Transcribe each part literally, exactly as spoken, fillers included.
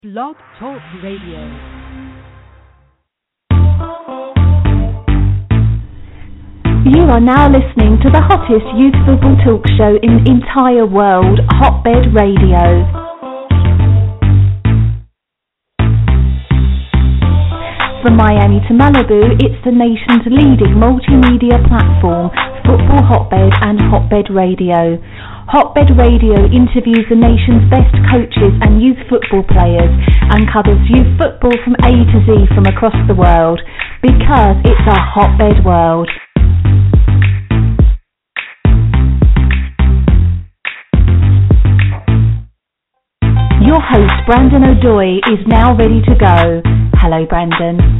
Blog Talk Radio. You are now listening to the hottest youth football talk show in the entire world, Hotbed Radio. From Miami to Malibu, it's the nation's leading multimedia platform, Football Hotbed and Hotbed Radio. Hotbed Radio interviews the nation's best coaches and youth football players and covers youth football from A to Z from across the world, because it's a hotbed world. Your host, Brandon O'Doy, is now ready to go. Hello, Brandon.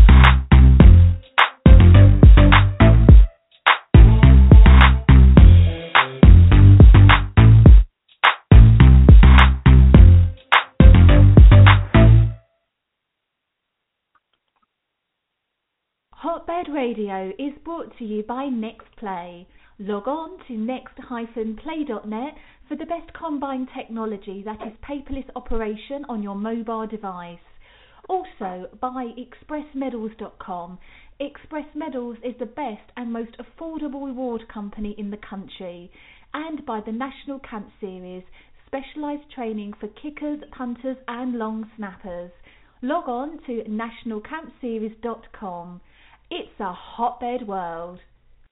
Hotbed Radio is brought to you by NextPlay. Log on to next dash play dot net for the best combined technology that is paperless operation on your mobile device. Also by express medals dot com. Express Medals is the best and most affordable reward company in the country. And by the National Camp Series, specialised training for kickers, punters and long snappers. Log on to national camp series dot com. It's a hotbed world.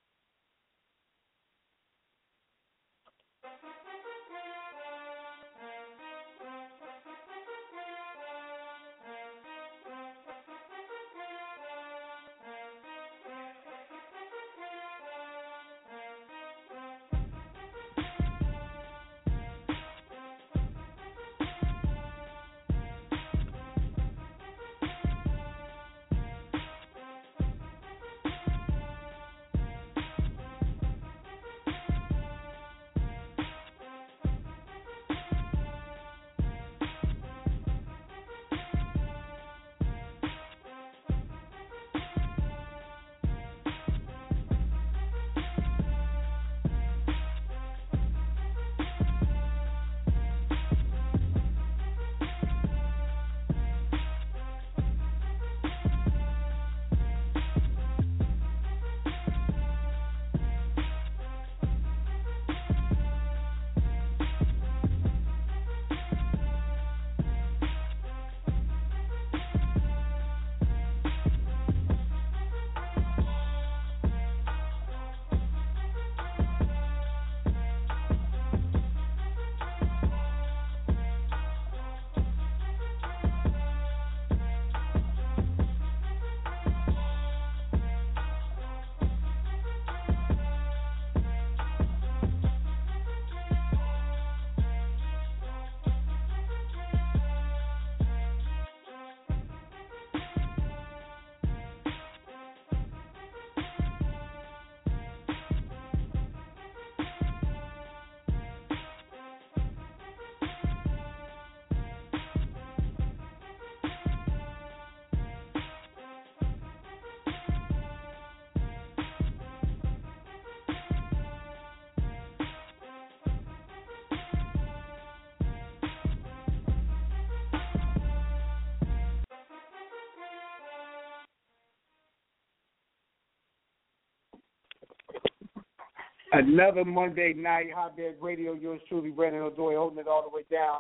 Another Monday night, Hotbed Radio, yours truly, Brandon O'Doy, holding it all the way down.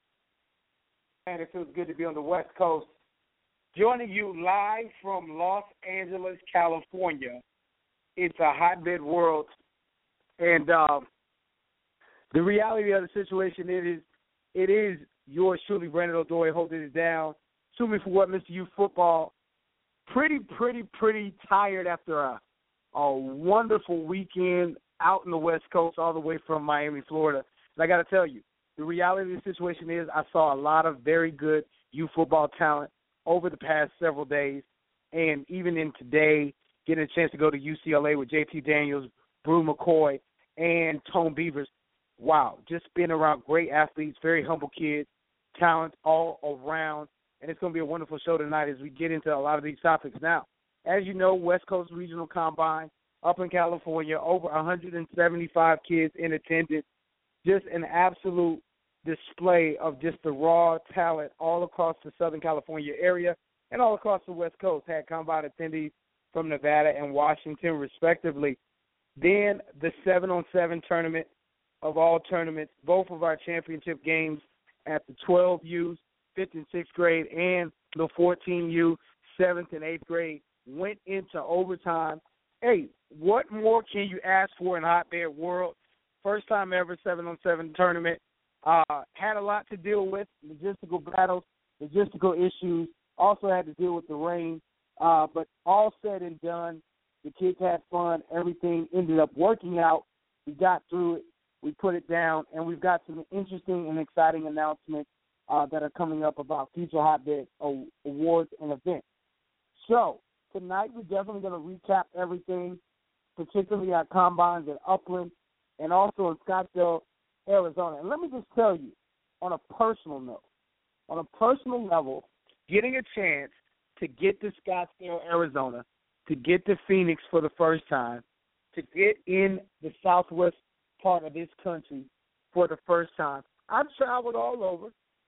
And it feels good to be on the West Coast. Joining you live from Los Angeles, California. It's a hotbed world. And uh, the reality of the situation it is, it is yours truly, Brandon O'Doy, holding it down. Sue me for what, Mister Youth Football. Pretty, pretty, pretty tired after a, a wonderful weekend out in the West Coast, all the way from Miami, Florida. And I got to tell you, the reality of the situation is I saw a lot of very good youth football talent over the past several days, and even in today, getting a chance to go to U C L A with J T Daniels, Brew McCoy, and Tone Beavers. Wow, just being around great athletes, very humble kids, talent all around, and it's going to be a wonderful show tonight as we get into a lot of these topics. Now, as you know, West Coast Regional Combine, up in California, over one hundred seventy-five kids in attendance. Just an absolute display of just the raw talent all across the Southern California area and all across the West Coast. Had combine attendees from Nevada and Washington, respectively. Then the seven on seven tournament of all tournaments, both of our championship games at the twelve U's, fifth and sixth grade, and the fourteen U, seventh and eighth grade, went into overtime. Hey, what more can you ask for in a hotbed world? First time ever seven on seven tournament. Uh, had a lot to deal with, logistical battles, logistical issues. Also had to deal with the rain. Uh, but all said and done, the kids had fun. Everything ended up working out. We got through it. We put it down, and we've got some interesting and exciting announcements uh, that are coming up about future hotbed awards and events. So tonight we're definitely going to recap everything, particularly our combines at Upland and also in Scottsdale, Arizona. And let me just tell you, on a personal note, on a personal level, getting a chance to get to Scottsdale, Arizona, to get to Phoenix for the first time, to get in the southwest part of this country for the first time. I've traveled all over,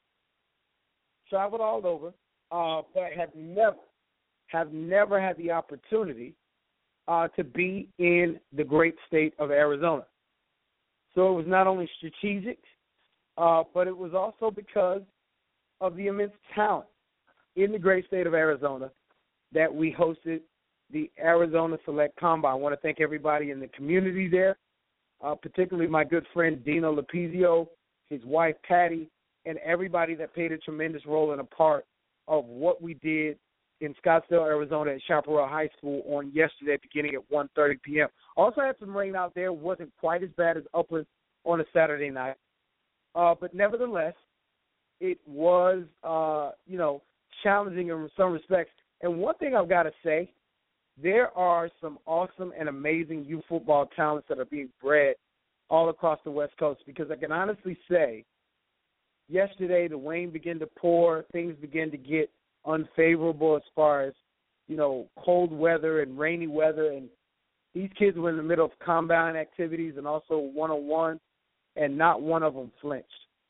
traveled all over, uh, but have never, have never had the opportunity uh, to be in the great state of Arizona. So it was not only strategic, uh, but it was also because of the immense talent in the great state of Arizona that we hosted the Arizona Select Combine. I want to thank everybody in the community there, uh, particularly my good friend Dino Lapizio, his wife Patty, and everybody that played a tremendous role in a part of what we did in Scottsdale, Arizona at Chaparral High School on yesterday beginning at one thirty p.m. Also had some rain out there. Wasn't quite as bad as Upland on a Saturday night. Uh, but nevertheless, it was, uh, you know, challenging in some respects. And one thing I've got to say, there are some awesome and amazing youth football talents that are being bred all across the West Coast, because I can honestly say yesterday the rain began to pour, things began to get unfavorable as far as, you know, cold weather and rainy weather, and these kids were in the middle of combine activities and also one-on-one, and not one of them flinched.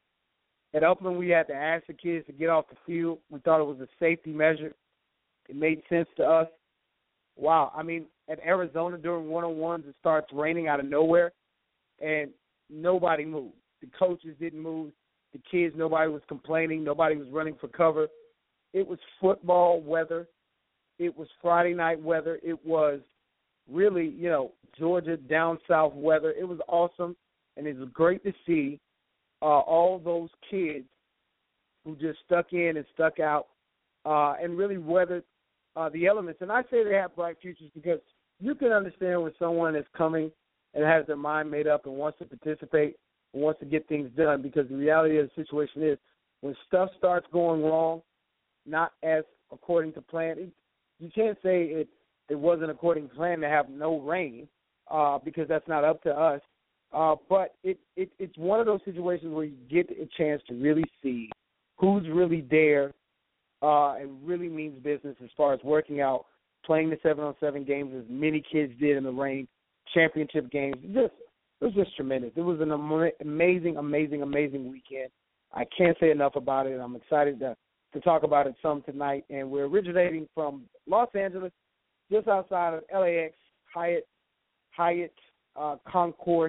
At Upland, we had to ask the kids to get off the field. We thought it was a safety measure. It made sense to us. Wow. I mean, at Arizona during one-on-ones, it starts raining out of nowhere, and nobody moved. The coaches didn't move. The kids, nobody was complaining. Nobody was running for cover. It was football weather. It was Friday night weather. It was really, you know, Georgia down south weather. It was awesome, and it was great to see uh, all those kids who just stuck in and stuck out uh, and really weathered uh, the elements. And I say they have bright futures because you can understand when someone is coming and has their mind made up and wants to participate and wants to get things done, because the reality of the situation is when stuff starts going wrong, not as according to plan, it, you can't say it, it wasn't according to plan to have no rain uh, because that's not up to us. Uh, but it, it, it's one of those situations where you get a chance to really see who's really there uh, and really means business as far as working out, playing the seven on seven games as many kids did in the rain, championship games. Just, it was just tremendous. It was an am- amazing, amazing, amazing weekend. I can't say enough about it. I'm excited to, to talk about it some tonight. And we're originating from Los Angeles, just outside of L A X, Hyatt, Hyatt uh, Concourse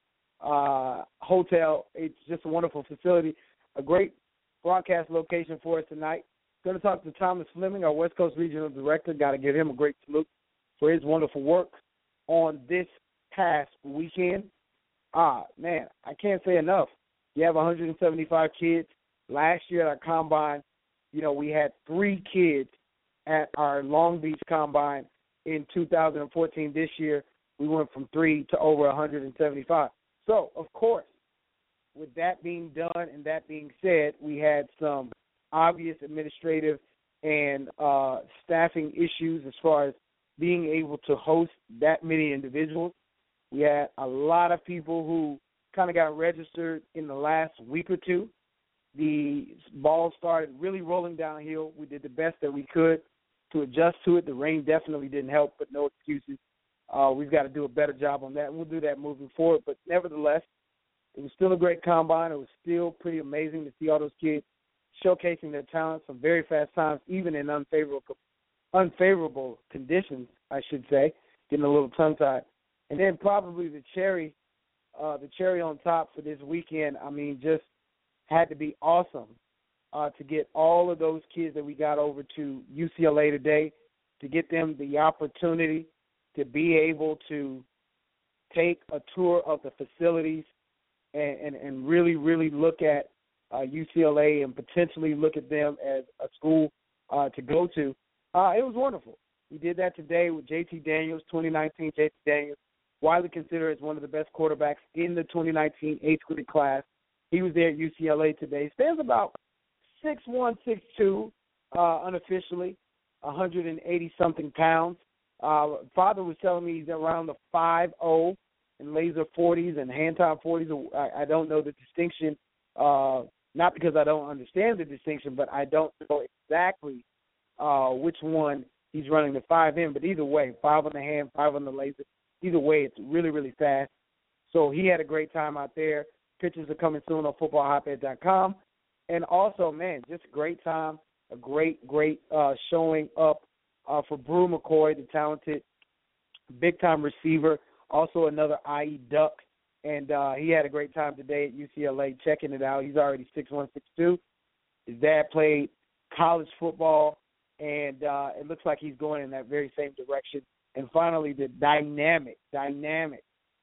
uh, Hotel. It's just a wonderful facility, a great broadcast location for us tonight. Going to talk to Thomas Fleming, our West Coast Regional Director. Got to give him a great salute for his wonderful work on this past weekend. Ah, man, I can't say enough. You have one hundred seventy-five kids. Last year at our combine, you know, we had three kids at our Long Beach combine in two thousand fourteen. This year, we went from three to over one hundred seventy-five. So, of course, with that being done and that being said, we had some obvious administrative and uh, staffing issues as far as being able to host that many individuals. We had a lot of people who kind of got registered in the last week or two. The ball started really rolling downhill. We did the best that we could to adjust to it. The rain definitely didn't help, but no excuses. Uh, we've got to do a better job on that, and we'll do that moving forward. But nevertheless, It was still a great combine. It was still pretty amazing to see all those kids showcasing their talents, some very fast times, even in unfavorable unfavorable conditions, I should say, getting a little tongue-tied. And then probably the cherry, uh, the cherry on top for this weekend, I mean, just had to be awesome uh, to get all of those kids that we got over to U C L A today, to get them the opportunity to be able to take a tour of the facilities and, and, and really, really look at uh, U C L A and potentially look at them as a school uh, to go to. Uh, it was wonderful. We did that today with J T Daniels, twenty nineteen J T Daniels, widely considered as one of the best quarterbacks in the twenty nineteen eighth grade class. He was there at U C L A today. Stands about six one, six two uh, unofficially, one hundred eighty-something pounds. Uh, father was telling me he's around the five oh in laser forties and hand-time forties. I, I don't know the distinction, uh, not because I don't understand the distinction, but I don't know exactly uh, which one he's running the five in. But either way, five on the hand, five on the laser. Either way, it's really, really fast. So he had a great time out there. Pictures are coming soon on football hotbed dot com. And also, man, just a great time, a great, great uh, showing up uh, for Brew McCoy, the talented big-time receiver, also another I E Duck. And uh, he had a great time today at U C L A checking it out. He's already six one, six two. His dad played college football, and uh, it looks like he's going in that very same direction. And finally, the dynamic, dynamic,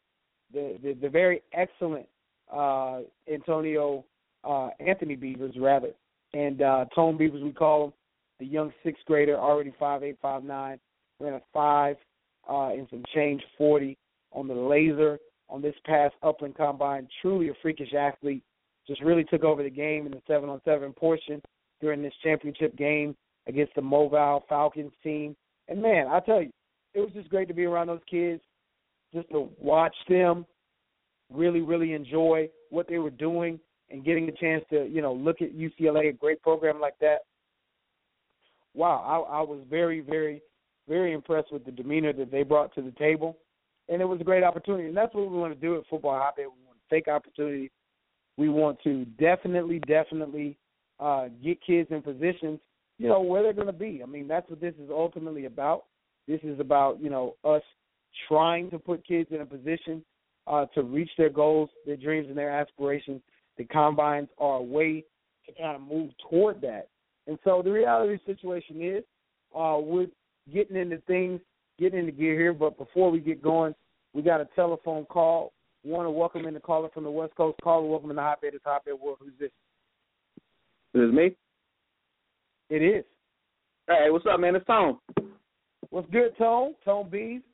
the the, the very excellent uh, Antonio uh, Anthony Beavers, rather, and uh, Tone Beavers, we call him, the young sixth grader, already five eight, five nine, ran a five uh, and some change forty on the laser on this past Upland Combine. Truly a freakish athlete. Just really took over the game in the seven on seven portion during this championship game against the Mobile Falcons team. And, man, I tell you, it was just great to be around those kids, just to watch them really, really enjoy what they were doing and getting a chance to, you know, look at U C L A, a great program like that. Wow, I, I was very, very, very impressed with the demeanor that they brought to the table. And it was a great opportunity. And that's what we want to do at Football Hotbed. We want to take opportunities. We want to definitely, definitely uh, get kids in positions, you know, where they're going to be. I mean, that's what this is ultimately about. This is about, you know, us trying to put kids in a position uh, to reach their goals, their dreams, and their aspirations. The combines are a way to kind of move toward that. And so the reality of the situation is uh, we're getting into things, getting into gear here, but before we get going, we got a telephone call. We want to welcome in the caller from the West Coast. Caller, welcome in the Hotbed. It's Hotbed World. Who's this? This is me? It is. Hey, what's up, man? It's Tone. What's good, Tone? Tone Beavers.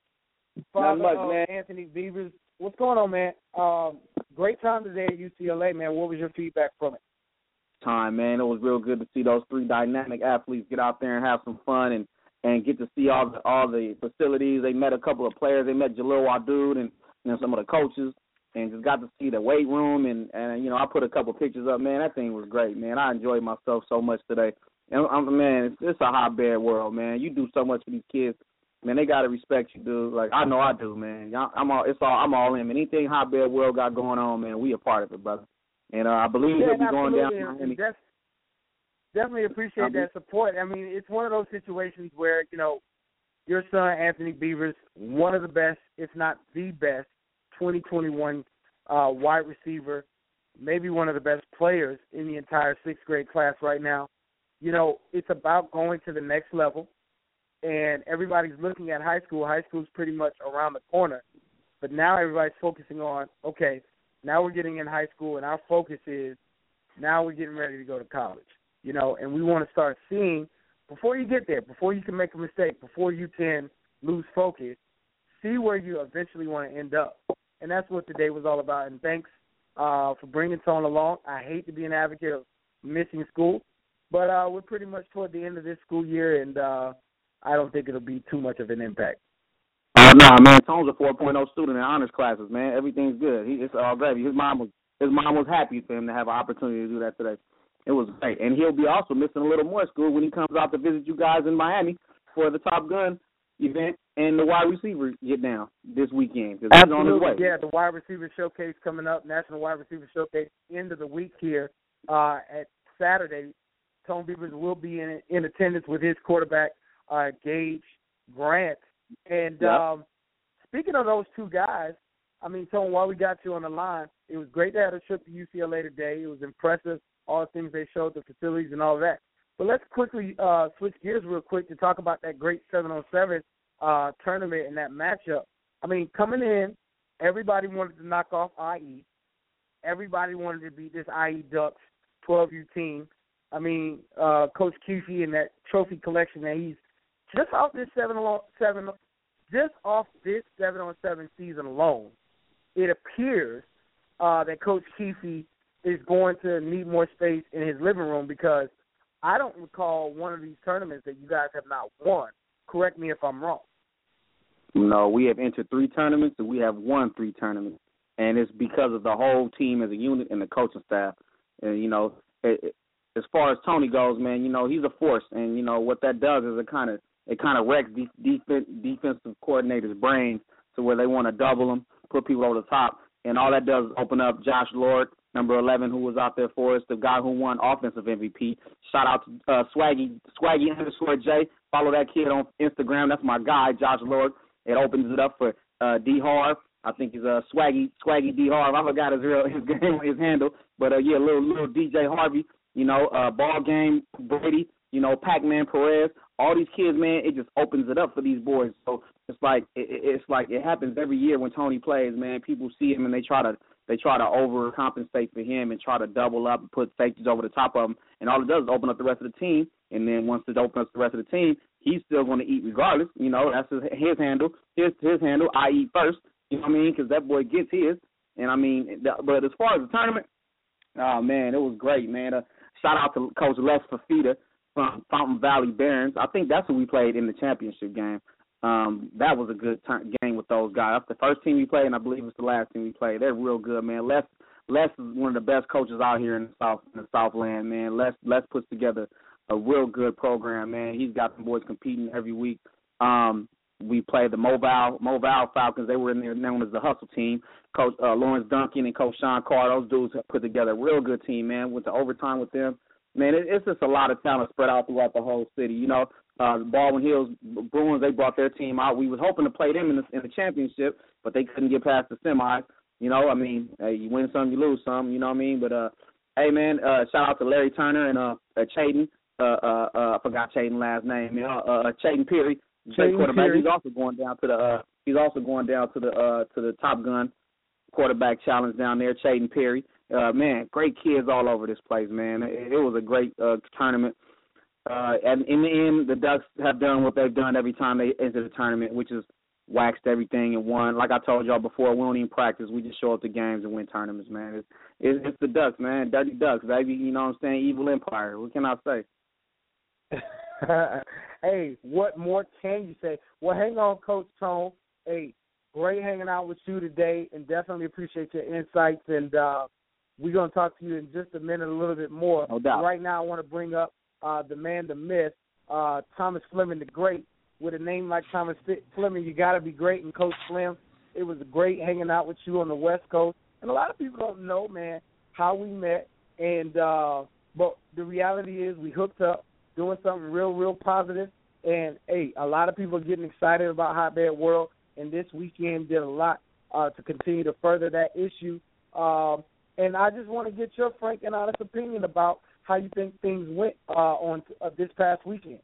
Not much, uh, man. Anthony Beavers. What's going on, man? Um, great time today at U C L A, man. What was your feedback from it? Time, man. It was real good to see those three dynamic athletes get out there and have some fun and, and get to see all the all the facilities. They met a couple of players. They met Jalil Wadud and you know, some of the coaches, and just got to see the weight room. And, and you know, I put a couple pictures up, man. That thing was great, man. I enjoyed myself so much today. And I'm, man, it's, it's a hotbed world, man. You do so much for these kids. Man, they gotta respect you, dude. Like I know I do, man. I'm all, it's all, I'm all in. Man. Anything hotbed world got going on, man, we a part of it, brother. And uh, I believe yeah, he'll be going down. And def- definitely appreciate that support. I mean, it's one of those situations where you know your son Anthony Beavers, one of the best, if not the best, twenty twenty-one uh, wide receiver, maybe one of the best players in the entire sixth grade class right now. You know, it's about going to the next level. And everybody's looking at high school. High school's pretty much around the corner. But now everybody's focusing on, okay, now we're getting in high school, and our focus is now we're getting ready to go to college. You know, and we want to start seeing, before you get there, before you can make a mistake, before you can lose focus, see where you eventually want to end up. And that's what today was all about. And thanks uh, for bringing Tone along. I hate to be an advocate of missing school, but uh, we're pretty much toward the end of this school year, and uh, I don't think it'll be too much of an impact. Oh, no, nah, man. Tone's a four point oh student in honors classes, man. Everything's good. He, it's all gravy. His mom was his mom was happy for him to have an opportunity to do that today. It was great. And he'll be also missing a little more school when he comes out to visit you guys in Miami for the Top Gun event and the wide receiver get down this weekend. He's on his way. Yeah, the wide receiver showcase coming up, National Wide Receiver Showcase, end of the week here uh, at Saturday. Tone Beavers will be in in attendance with his quarterback, uh, Gage Grant. And yep. um, speaking of those two guys, I mean, Tone, while we got you on the line, it was great to have a trip to U C L A today. It was impressive, all the things they showed, the facilities and all that. But let's quickly uh, switch gears real quick to talk about that great seven on seven uh, tournament and that matchup. I mean, coming in, everybody wanted to knock off I E. Everybody wanted to beat this I E Ducks twelve U team. I mean, uh, Coach Keefe and that trophy collection that he's just off this seven on seven, just off this seven on seven season alone. It appears uh, that Coach Keefe is going to need more space in his living room because I don't recall one of these tournaments that you guys have not won. Correct me if I'm wrong. No, we have entered three tournaments and we have won three tournaments, and it's because of the whole team as a unit and the coaching staff. And you know, it, it, as far as Tony goes, man, you know he's a force, and you know what that does is it kind of it kind of wrecks de- defense, defensive coordinators' brains to where they want to double them, put people over the top, and all that does is open up Josh Lord, number eleven, who was out there for us, the guy who won offensive M V P. Shout out to uh, Swaggy, Swaggy underscore J. Follow that kid on Instagram. That's my guy, Josh Lord. It opens it up for uh, D Harv. I think he's a uh, Swaggy, Swaggy D Harv. I forgot his real his his handle, but uh, yeah, little little D J Harvey. You know, uh, ball game Brady. You know, Pac-Man Perez. All these kids, man, it just opens it up for these boys. So it's like it, it's like it happens every year when Tony plays. Man, people see him and they try to they try to overcompensate for him and try to double up and put safeties over the top of him. And all it does is open up the rest of the team. And then once it opens up the rest of the team, he's still going to eat regardless. You know, that's his, his handle. His his handle. I eat first. You know what I mean? Because that boy gets his. And I mean, but as far as the tournament, oh man, it was great, man. Uh, shout out to Coach Les Fafita from Fountain Valley Barons. I think that's who we played in the championship game. Um, that was a good t- game with those guys. That's the first team we played, and I believe it's the last team we played. They're real good, man. Les, Les is one of the best coaches out here in the South, in the Southland, man. Les, Les puts together a real good program, man. He's got some boys competing every week. Um, we played the Mobile Mobile Falcons. They were in there known as the Hustle Team. Coach uh, Lawrence Duncan and Coach Sean Carr, those dudes have put together a real good team, man. Went to overtime with them. Man, it, it's just a lot of talent spread out throughout the whole city. You know, uh, Baldwin Hills Bruins, they brought their team out. We was hoping to play them in the, in the championship, but they couldn't get past the semis. You know, I mean, uh, you win some, you lose some. You know what I mean? But uh, hey, man, uh, shout out to Larry Turner and uh, uh Chayton. Uh, uh, uh, I forgot Chayton's last name. Uh, uh, Chayton Peary, great quarterback. Peary. He's also going down to the. Uh, he's also going down to the uh, to the Top Gun quarterback challenge down there. Chayton Peary. Uh, man, great kids all over this place, man. It, it was a great uh, tournament. Uh, and in the end, the Ducks have done what they've done every time they enter the tournament, which is waxed everything and won. Like I told y'all before, we don't even practice. We just show up to games and win tournaments, man. It's, it's, it's the Ducks, man. Dirty Ducks, baby. You know what I'm saying? Evil Empire. What can I say? Hey, what more can you say? Well, hang on, Coach Tone. Hey, great hanging out with you today, and definitely appreciate your insights. And uh, we're going to talk to you in just a minute, a little bit more. No doubt. Right now, I want to bring up uh, the man, the myth, uh, Thomas Fleming, the great. With a name like Thomas Fleming, you got to be great. And Coach Flem, it was great hanging out with you on the West Coast. And a lot of people don't know, man, how we met. And uh, but the reality is, we hooked up, doing something real, real positive. And hey, a lot of people are getting excited about Hotbed World. And this weekend did a lot uh, to continue to further that issue. Um, And I just want to get your frank and honest opinion about how you think things went uh, on uh, this past weekend.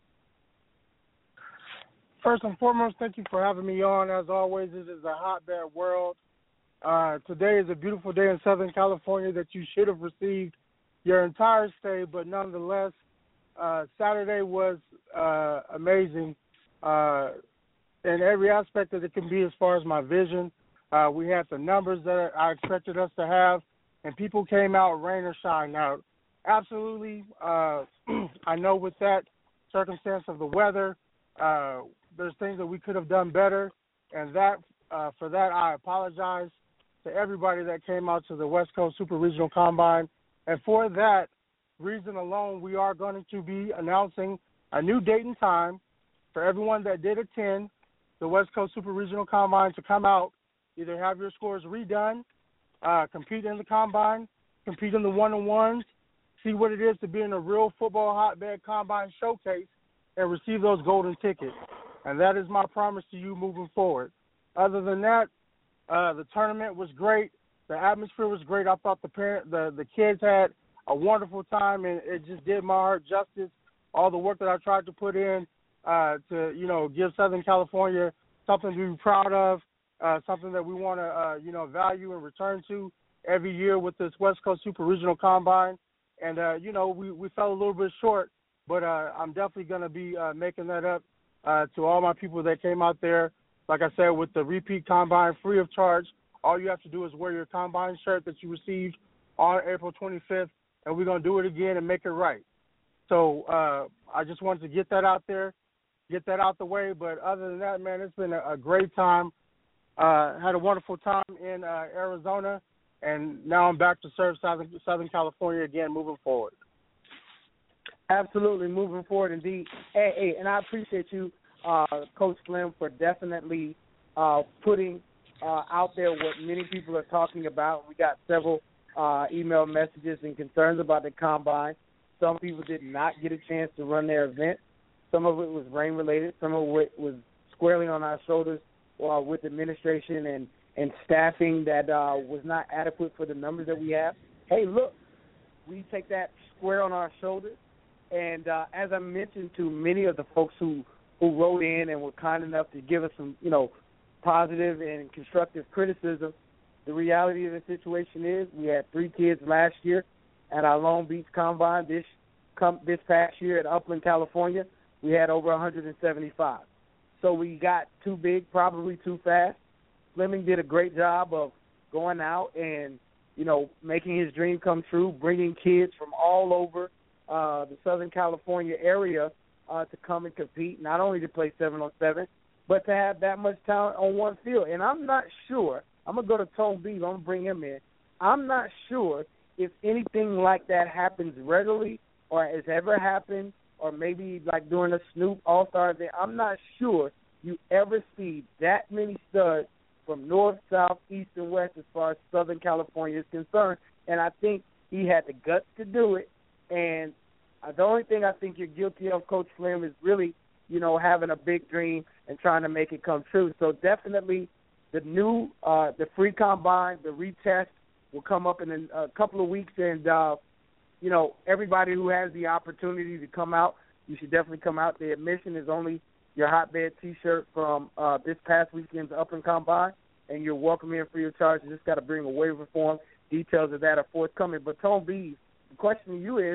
First and foremost, thank you for having me on. As always, this is a hotbed world. Uh, today is a beautiful day in Southern California that you should have received your entire stay, but nonetheless, uh, Saturday was uh, amazing uh, in every aspect that it can be as far as my vision. Uh, we had the numbers that I expected us to have, and people came out rain or shine. Now, absolutely, uh, I know with that circumstance of the weather, uh, there's things that we could have done better, and that uh, for that I apologize to everybody that came out to the West Coast Super Regional Combine. And for that reason alone, we are going to be announcing a new date and time for everyone that did attend. the West Coast Super Regional Combine to come out, either have your scores redone, uh, compete in the Combine, compete in the one-on-ones, see what it is to be in a real football hotbed Combine showcase, and receive those golden tickets. And that is my promise to you moving forward. Other than that, uh, the tournament was great. The atmosphere was great. I thought the parent, the, the kids had a wonderful time, and it just did my heart justice. All the work that I tried to put in uh, to, you know, give Southern California something to be proud of, uh, something that we want to, uh, you know, value and return to every year with this West Coast Super Regional Combine. And, uh, you know, we, we fell a little bit short, but uh, I'm definitely going to be uh, making that up uh, to all my people that came out there. Like I said, with the repeat Combine free of charge, all you have to do is wear your Combine shirt that you received on April twenty-fifth, and we're going to do it again and make it right. So uh, I just wanted to get that out there, get that out the way. But other than that, man, it's been a, a great time. Uh, had a wonderful time in uh, Arizona, and now I'm back to serve Southern, Southern California again moving forward. Absolutely, moving forward indeed. Hey, hey, and I appreciate you, uh, Coach Slim, for definitely uh, putting uh, out there what many people are talking about. We got several uh, email messages and concerns about the Combine. Some people did not get a chance to run their event. Some of it was rain-related. Some of it was squarely on our shoulders uh, with administration and, and staffing that uh, was not adequate for the numbers that we have. Hey, look, we take that square on our shoulders. And uh, as I mentioned to many of the folks who, who wrote in and were kind enough to give us some, you know, positive and constructive criticism, the reality of the situation is we had three kids last year at our Long Beach Combine. This come this past year at Upland, California, we had over one hundred seventy-five. So we got too big, probably too fast. Fleming did a great job of going out and, you know, making his dream come true, bringing kids from all over uh, the Southern California area uh, to come and compete, not only to play seven on seven, but to have that much talent on one field. And I'm not sure, I'm going to go to Tone Beebe, I'm going to bring him in. I'm not sure if anything like that happens regularly or has ever happened, or maybe like during a Snoop All-Star event. I'm not sure you ever see that many studs from north, south, east, and west as far as Southern California is concerned. And I think he had the guts to do it. And the only thing I think you're guilty of, Coach Slim, is really, you know, having a big dream and trying to make it come true. So definitely the new, uh, the free combine, the retest will come up in a, a couple of weeks. And, uh, you know, everybody who has the opportunity to come out, you should definitely come out. The admission is only your hotbed T-shirt from uh, this past weekend's Upland Combine, and you're welcome in free of charge. You just got to bring a waiver form. Details of that are forthcoming. But, Tone Beebe, the question to you is,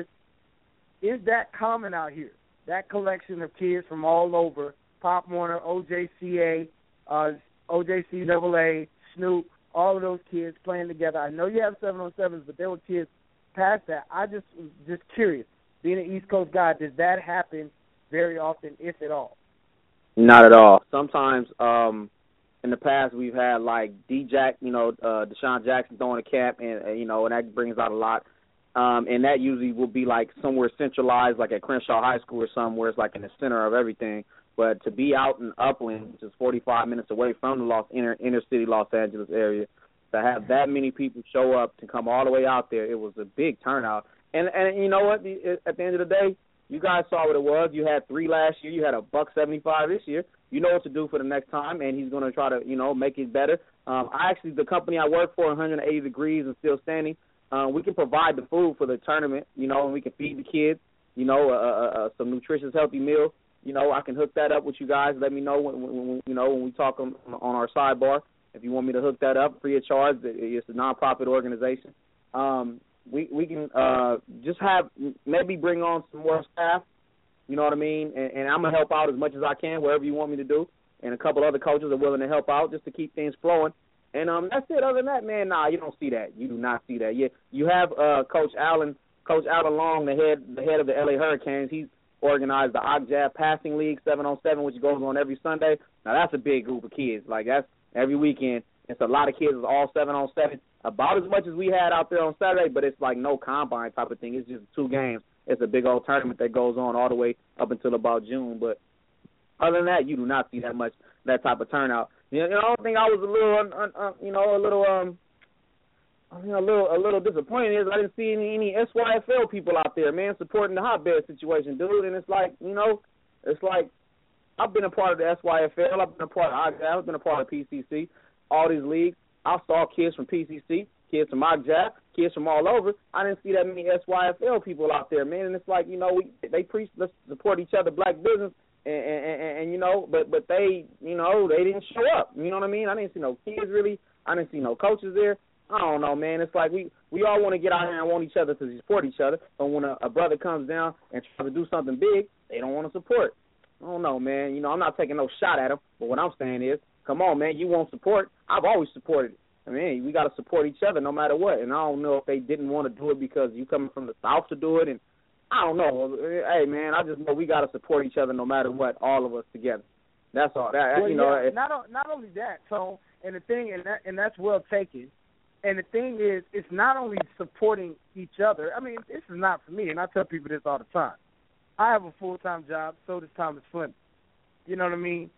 is that common out here, that collection of kids from all over, Pop Warner, O J C A, uh, O J C A A, Snoop, all of those kids playing together? I know you have seven on sevens, but there were kids past that. I just was just curious, being an East Coast guy, does that happen very often, if at all? Not at all. Sometimes um, in the past we've had like D-Jack, you know, uh, Deshaun Jackson throwing a cap, and, uh, you know, and that brings out a lot. Um, and that usually will be like somewhere centralized, like at Crenshaw High School or somewhere. It's like in the center of everything. But to be out in Upland, which is forty-five minutes away from the Los inner inner city Los Angeles area, to have that many people show up, to come all the way out there, it was a big turnout. And and you know what? At the end of the day, you guys saw what it was. You had three last year. You had a buck seventy-five this year. You know what to do for the next time, and he's going to try to, you know, make it better. Um, I actually, the company I work for, one hundred eighty degrees and still standing, uh, we can provide the food for the tournament, you know, and we can feed the kids, you know, uh, uh, some nutritious, healthy meal. You know, I can hook that up with you guys. Let me know when, when you know, when we talk on, on our sidebar. If you want me to hook that up free of charge, it's a nonprofit organization. Um, we we can uh, just have maybe bring on some more staff. You know what I mean? And, and I'm gonna help out as much as I can wherever you want me to do. And a couple other coaches are willing to help out just to keep things flowing. And um, that's it. Other than that, man, nah, you don't see that. You do not see that. You you have uh, Coach Allen, Coach Allen Long, the head the head of the L A Hurricanes. He's organized the O C J A B Passing League seven on seven, which goes on every Sunday. Now that's a big group of kids. Like that's every weekend. It's a lot of kids. It's all seven on seven. About as much as we had out there on Saturday, but it's like no combine type of thing. It's just two games. It's a big old tournament that goes on all the way up until about June. But Other than that, you do not see that much that type of turnout. You know, I don't think I was a little, un, un, un, you know, a little, um, you know, a little, a little disappointed is I didn't see any, any S Y F L people out there, man, supporting the hotbed situation, dude. And it's like, you know, it's like I've been a part of the S Y F L, I've been a part of I G A, I've been a part of P C C, all these leagues. I saw kids from P C C, kids from I G A, kids from all over. I didn't see that many S Y F L people out there, man. And it's like, you know, we, they preach let's support each other, black business. And, and, and, and, you know, but but they, you know, they didn't show up. You know what I mean? I didn't see no kids really. I didn't see no coaches there. I don't know, man. It's like we, we all want to get out here and want each other to support each other. But when a, a brother comes down and tries to do something big, they don't want to support. I don't know, man. You know, I'm not taking no shot at them. But what I'm saying is, come on, man. You want support? I've always supported it. I mean, we got to support each other no matter what. And I don't know if they didn't want to do it because you coming from the South to do it, and I don't know. Hey, man, I just know we got to support each other no matter what, all of us together. That's all. That well, you know. Yeah, not not only that, so and the thing, and that and that's well taken. And the thing is, it's not only supporting each other. I mean, this is not for me, and I tell people this all the time. I have a full time job, so does Thomas Fleming. You know what I mean?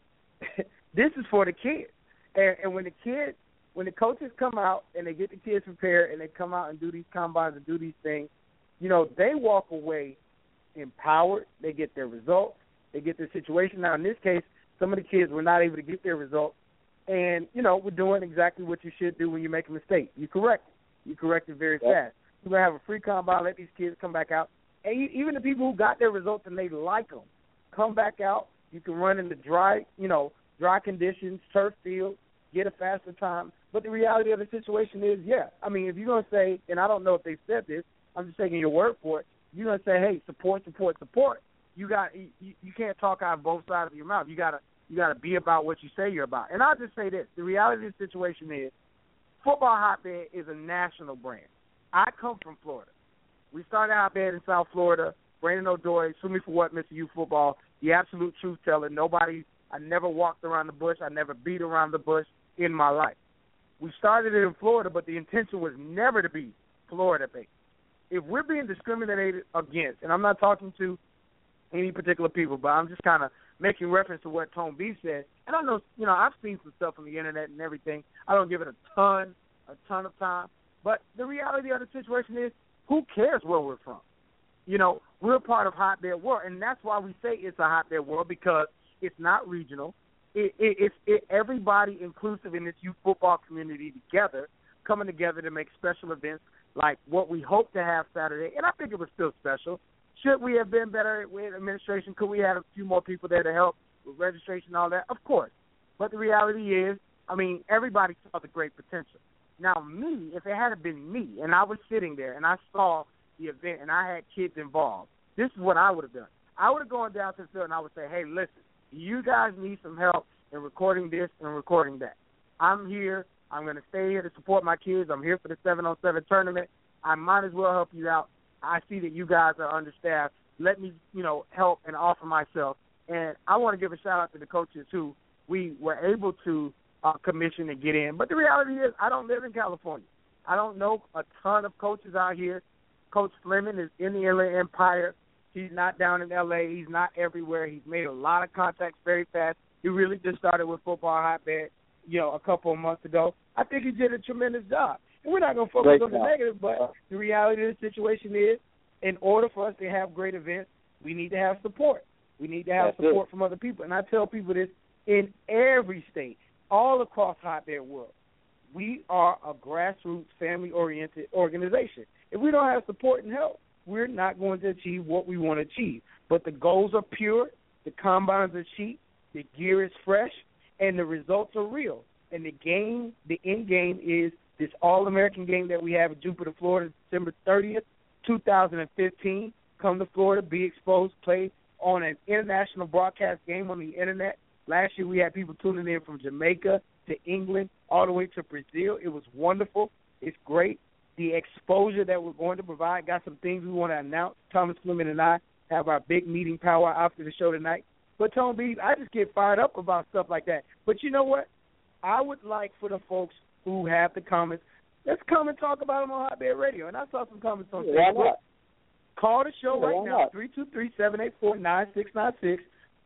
This is for the kids, and, and when the kids, when the coaches come out and they get the kids prepared and they come out and do these combines and do these things. You know, they walk away empowered. They get their results. They get their situation. Now, in this case, some of the kids were not able to get their results. And, you know, we're doing exactly what you should do when you make a mistake. You correct it. You correct it very yep. fast. We're going to have a free combine, let these kids come back out. And you, even the people who got their results and they like them, come back out. You can run in the dry, you know, dry conditions, turf field, get a faster time. But the reality of the situation is, yeah, I mean, if you're going to say, and I don't know if they said this, I'm just taking your word for it. You're gonna say, "Hey, support, support, support." You got you, you can't talk out of both sides of your mouth. You gotta you gotta be about what you say you're about. And I'll just say this: the reality of the situation is, football hotbed is a national brand. I come from Florida. We started hotbed in South Florida. Brandon O'Doy, sue me for what, Mister U Football, the absolute truth teller. Nobody, I never walked around the bush. I never beat around the bush in my life. We started it in Florida, but the intention was never to be Florida-based. If we're being discriminated against, and I'm not talking to any particular people, but I'm just kind of making reference to what Tone B said, and I know, you know, I've seen some stuff on the internet and everything. I don't give it a ton, a ton of time, but the reality of the situation is, who cares where we're from? You know, we're part of hotbed world, and that's why we say it's a hotbed world, because it's not regional. It, it, it's it, everybody inclusive in this youth football community together, coming together to make special events like what we hope to have Saturday, and I think it was still special. Should we have been better with administration? Could we have a few more people there to help with registration and all that? Of course. But the reality is, I mean, everybody saw the great potential. Now, me, if it had been me, and I was sitting there, and I saw the event, and I had kids involved, this is what I would have done. I would have gone down to the field, and I would say, hey, listen, you guys need some help in recording this and recording that. I'm here. I'm going to stay here to support my kids. I'm here for the seven on seven tournament. I might as well help you out. I see that you guys are understaffed. Let me, you know, help and offer myself. And I want to give a shout-out to the coaches who we were able to uh, commission and get in. But the reality is, I don't live in California. I don't know a ton of coaches out here. Coach Fleming is in the L A Empire. He's not down in L A. He's not everywhere. He's made a lot of contacts very fast. He really just started with football hotbed, you know, a couple of months ago. I think he did a tremendous job. And we're not going to focus great on the job. Negative, but the reality of the situation is, in order for us to have great events, we need to have support. We need to have That's support it. from other people. And I tell people this in every state, all across the hotbed world. We are a grassroots, family-oriented organization. If we don't have support and help, we're not going to achieve what we want to achieve. But the goals are pure, the combines are cheap, the gear is fresh, and the results are real. And the game, the end game is this All-American game that we have in Jupiter, Florida, December thirtieth, two thousand fifteen. Come to Florida, be exposed, play on an international broadcast game on the Internet. Last year we had people tuning in from Jamaica to England all the way to Brazil. It was wonderful. It's great. The exposure that we're going to provide, got some things we want to announce. Thomas Fleming and I have our big meeting power after the show tonight. But, Tone B, I just get fired up about stuff like that. But you know what? I would like for the folks who have the comments, let's come and talk about them on Hotbed Radio. And I saw some comments on Facebook. Call the show right now, three two three, seven eight four, nine six nine six.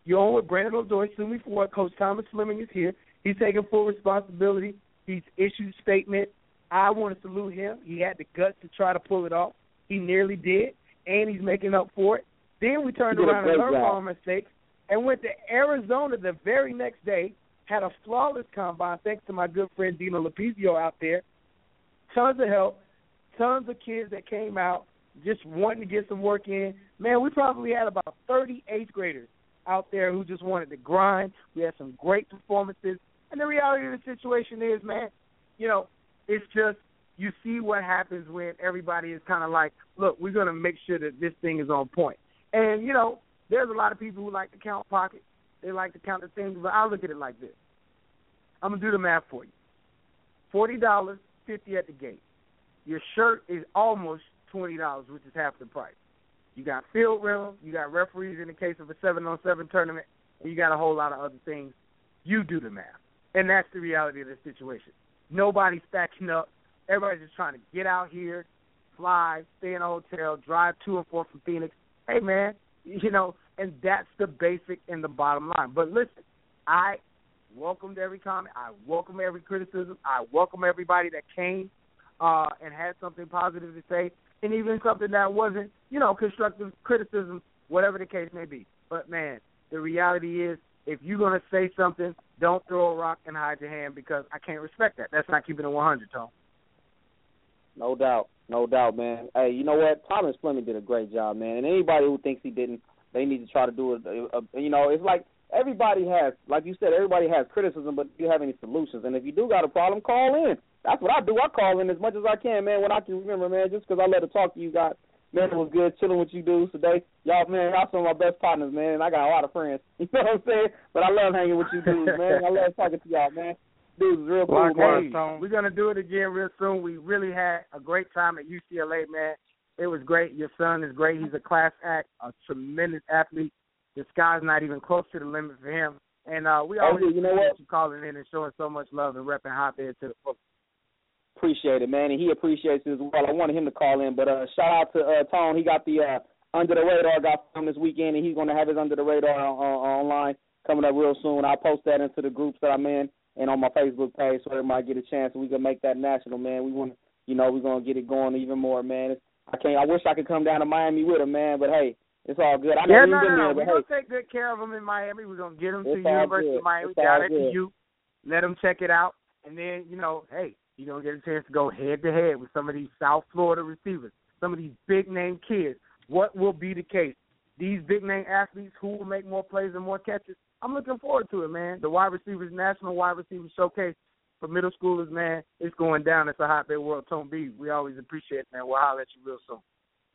You're on with Brandon O'Doy. Sue me for what? Coach Thomas Fleming is here. He's taking full responsibility. He's issued a statement. I want to salute him. He had the guts to try to pull it off. He nearly did, and he's making up for it. Then we turned around and learned from our mistakes and went to Arizona the very next day, had a flawless combine, thanks to my good friend Dino Lapizio out there. Tons of help, tons of kids that came out just wanting to get some work in. Man, we probably had about thirty eighth graders out there who just wanted to grind. We had some great performances. And the reality of the situation is, man, you know, it's just you see what happens when everybody is kind of like, look, we're going to make sure that this thing is on point. And, you know, there's a lot of people who like to count pockets. They like to count the things, but I look at it like this. I'm going to do the math for you. forty dollars, fifty dollars at the gate. Your shirt is almost twenty dollars, which is half the price. You got field rental, you got referees in the case of a seven on seven tournament, and you got a whole lot of other things. You do the math. And that's the reality of the situation. Nobody's stacking up. Everybody's just trying to get out here, fly, stay in a hotel, drive to and forth from Phoenix. Hey, man, you know, and that's the basic and the bottom line. But listen, I welcomed every comment. I welcome every criticism. I welcome everybody that came uh, and had something positive to say, and even something that wasn't, you know, constructive criticism, whatever the case may be. But, man, the reality is, if you're going to say something, don't throw a rock and hide your hand, because I can't respect that. That's not keeping it one hundred, Tom. No doubt. No doubt, man. Hey, you know what? Thomas Fleming did a great job, man. And anybody who thinks he didn't, they need to try to do it. Uh, uh, you know, it's like everybody has, like you said, everybody has criticism, but do you have any solutions? And if you do got a problem, call in. That's what I do. I call in as much as I can, man, when I can remember, man, just because I love to talk to you guys. Man, it was good chilling with you dudes today. Y'all, man, y'all some of my best partners, man, and I got a lot of friends. You know what I'm saying? But I love hanging with you dudes, man. I love talking to y'all, man. Dudes is real cool, man. Hey, we're going to do it again real soon. We really had a great time at U C L A, man. It was great. Your son is great. He's a class act, a tremendous athlete. The sky's not even close to the limit for him. And uh, we always oh, you know what? you calling in and showing so much love and repping Hotbed to the full. Appreciate it, man, and he appreciates it as well. I wanted him to call in, but uh, shout out to uh, Tone. He got the uh, Under the Radar got from this weekend, and he's going to have his Under the Radar on, on, online coming up real soon. I'll post that into the groups that I'm in and on my Facebook page so everybody get a chance, and we can make that national, man. We want, you know, we're going to get it going even more, man. It's, I can't. I wish I could come down to Miami with him, man, but hey, it's all good. I know yeah, no, no, no, no. There, we're hey. going to take good care of him in Miami. We're going to get him it's to University good. of Miami. It's Down at good. the U. Let him check it out, and then, you know, hey, you're going to get a chance to go head-to-head with some of these South Florida receivers, some of these big-name kids. What will be the case? These big-name athletes, who will make more plays and more catches? I'm looking forward to it, man. The wide receivers, National Wide Receivers Showcase for middle schoolers, man, it's going down. It's a Hotbed World. Tone B, we always appreciate it, man. We'll holler at you real soon.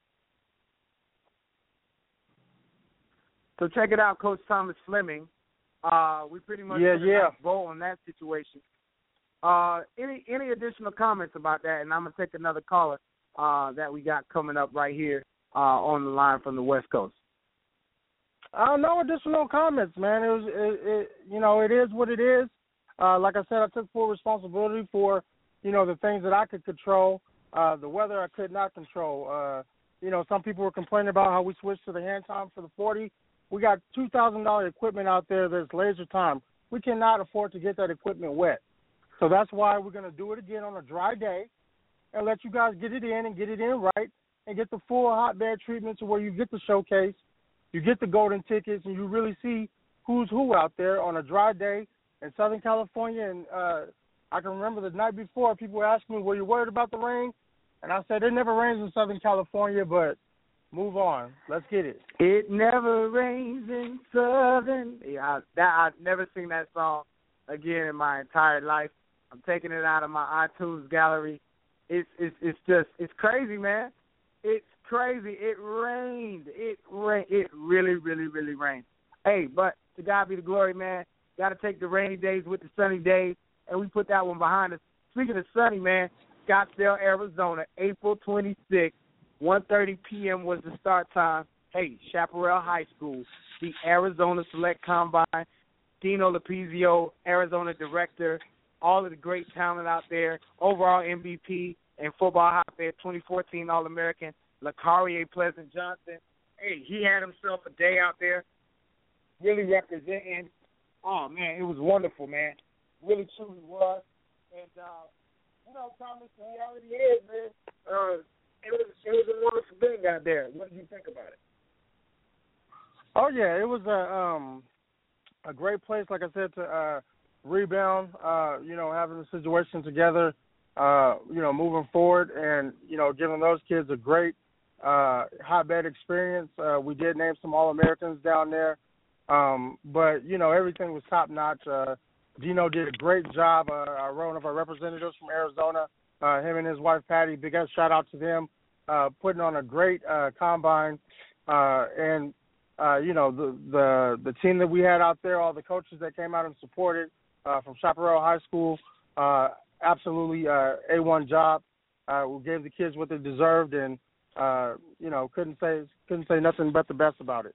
So check it out, Coach Thomas Fleming. Uh, we pretty much yeah, put a yeah. nice bow on that situation. Uh, any any additional comments about that? And I'm going to take another caller uh, that we got coming up right here uh, on the line from the West Coast. Uh, no additional comments, man. It was, it, it, you know, it is what it is. Uh, like I said, I took full responsibility for, you know, the things that I could control. Uh, the weather I could not control. Uh, you know, some people were complaining about how we switched to the hand time for the forty. We got two thousand dollars equipment out there that's laser time. We cannot afford to get that equipment wet. So that's why we're going to do it again on a dry day and let you guys get it in and get it in right and get the full hotbed treatment to where you get the showcase, you get the golden tickets, and you really see who's who out there on a dry day in Southern California. And uh, I can remember the night before, people were asking me, were you worried about the rain? And I said, it never rains in Southern California, but move on. Let's get it. It never rains in Southern. Yeah, I, that, I've never seen that song again in my entire life. I'm taking it out of my iTunes gallery. It's it's it's just it's crazy, man. It's crazy. It rained. It rain. It really, really, really rained. Hey, but to God be the glory, man. Got to take the rainy days with the sunny days, and we put that one behind us. Speaking of sunny, man, Scottsdale, Arizona, April twenty-sixth, one thirty p.m. was the start time. Hey, Chaparral High School, the Arizona Select Combine, Dino Lapizio, Arizona director, all of the great talent out there, overall M V P and football hotbed, twenty fourteen All-American, LaCarrier Pleasant Johnson. Hey, he had himself a day out there. really representing. Oh, man, it was wonderful, man. Really, truly was. And, uh, you know, Thomas, the reality is, man, uh, it was it was a wonderful thing out there. What did you think about it? Oh yeah, it was a um a great place, like I said, to uh, rebound. Uh, you know, having the situation together. Uh, you know, moving forward, and you know, giving those kids a great uh, hotbed experience. Uh, we did name some All-Americans down there, um, but you know, everything was top notch. Uh, Dino did a great job. Uh, one of our representatives from Arizona, uh, him and his wife Patty, big shout out to them, uh, putting on a great uh, combine. Uh, and uh, you know, the, the the team that we had out there, all the coaches that came out and supported uh, from Chaparral High School, uh, absolutely uh, A one job. Uh, we gave the kids what they deserved, and uh, you know, couldn't say couldn't say nothing but the best about it.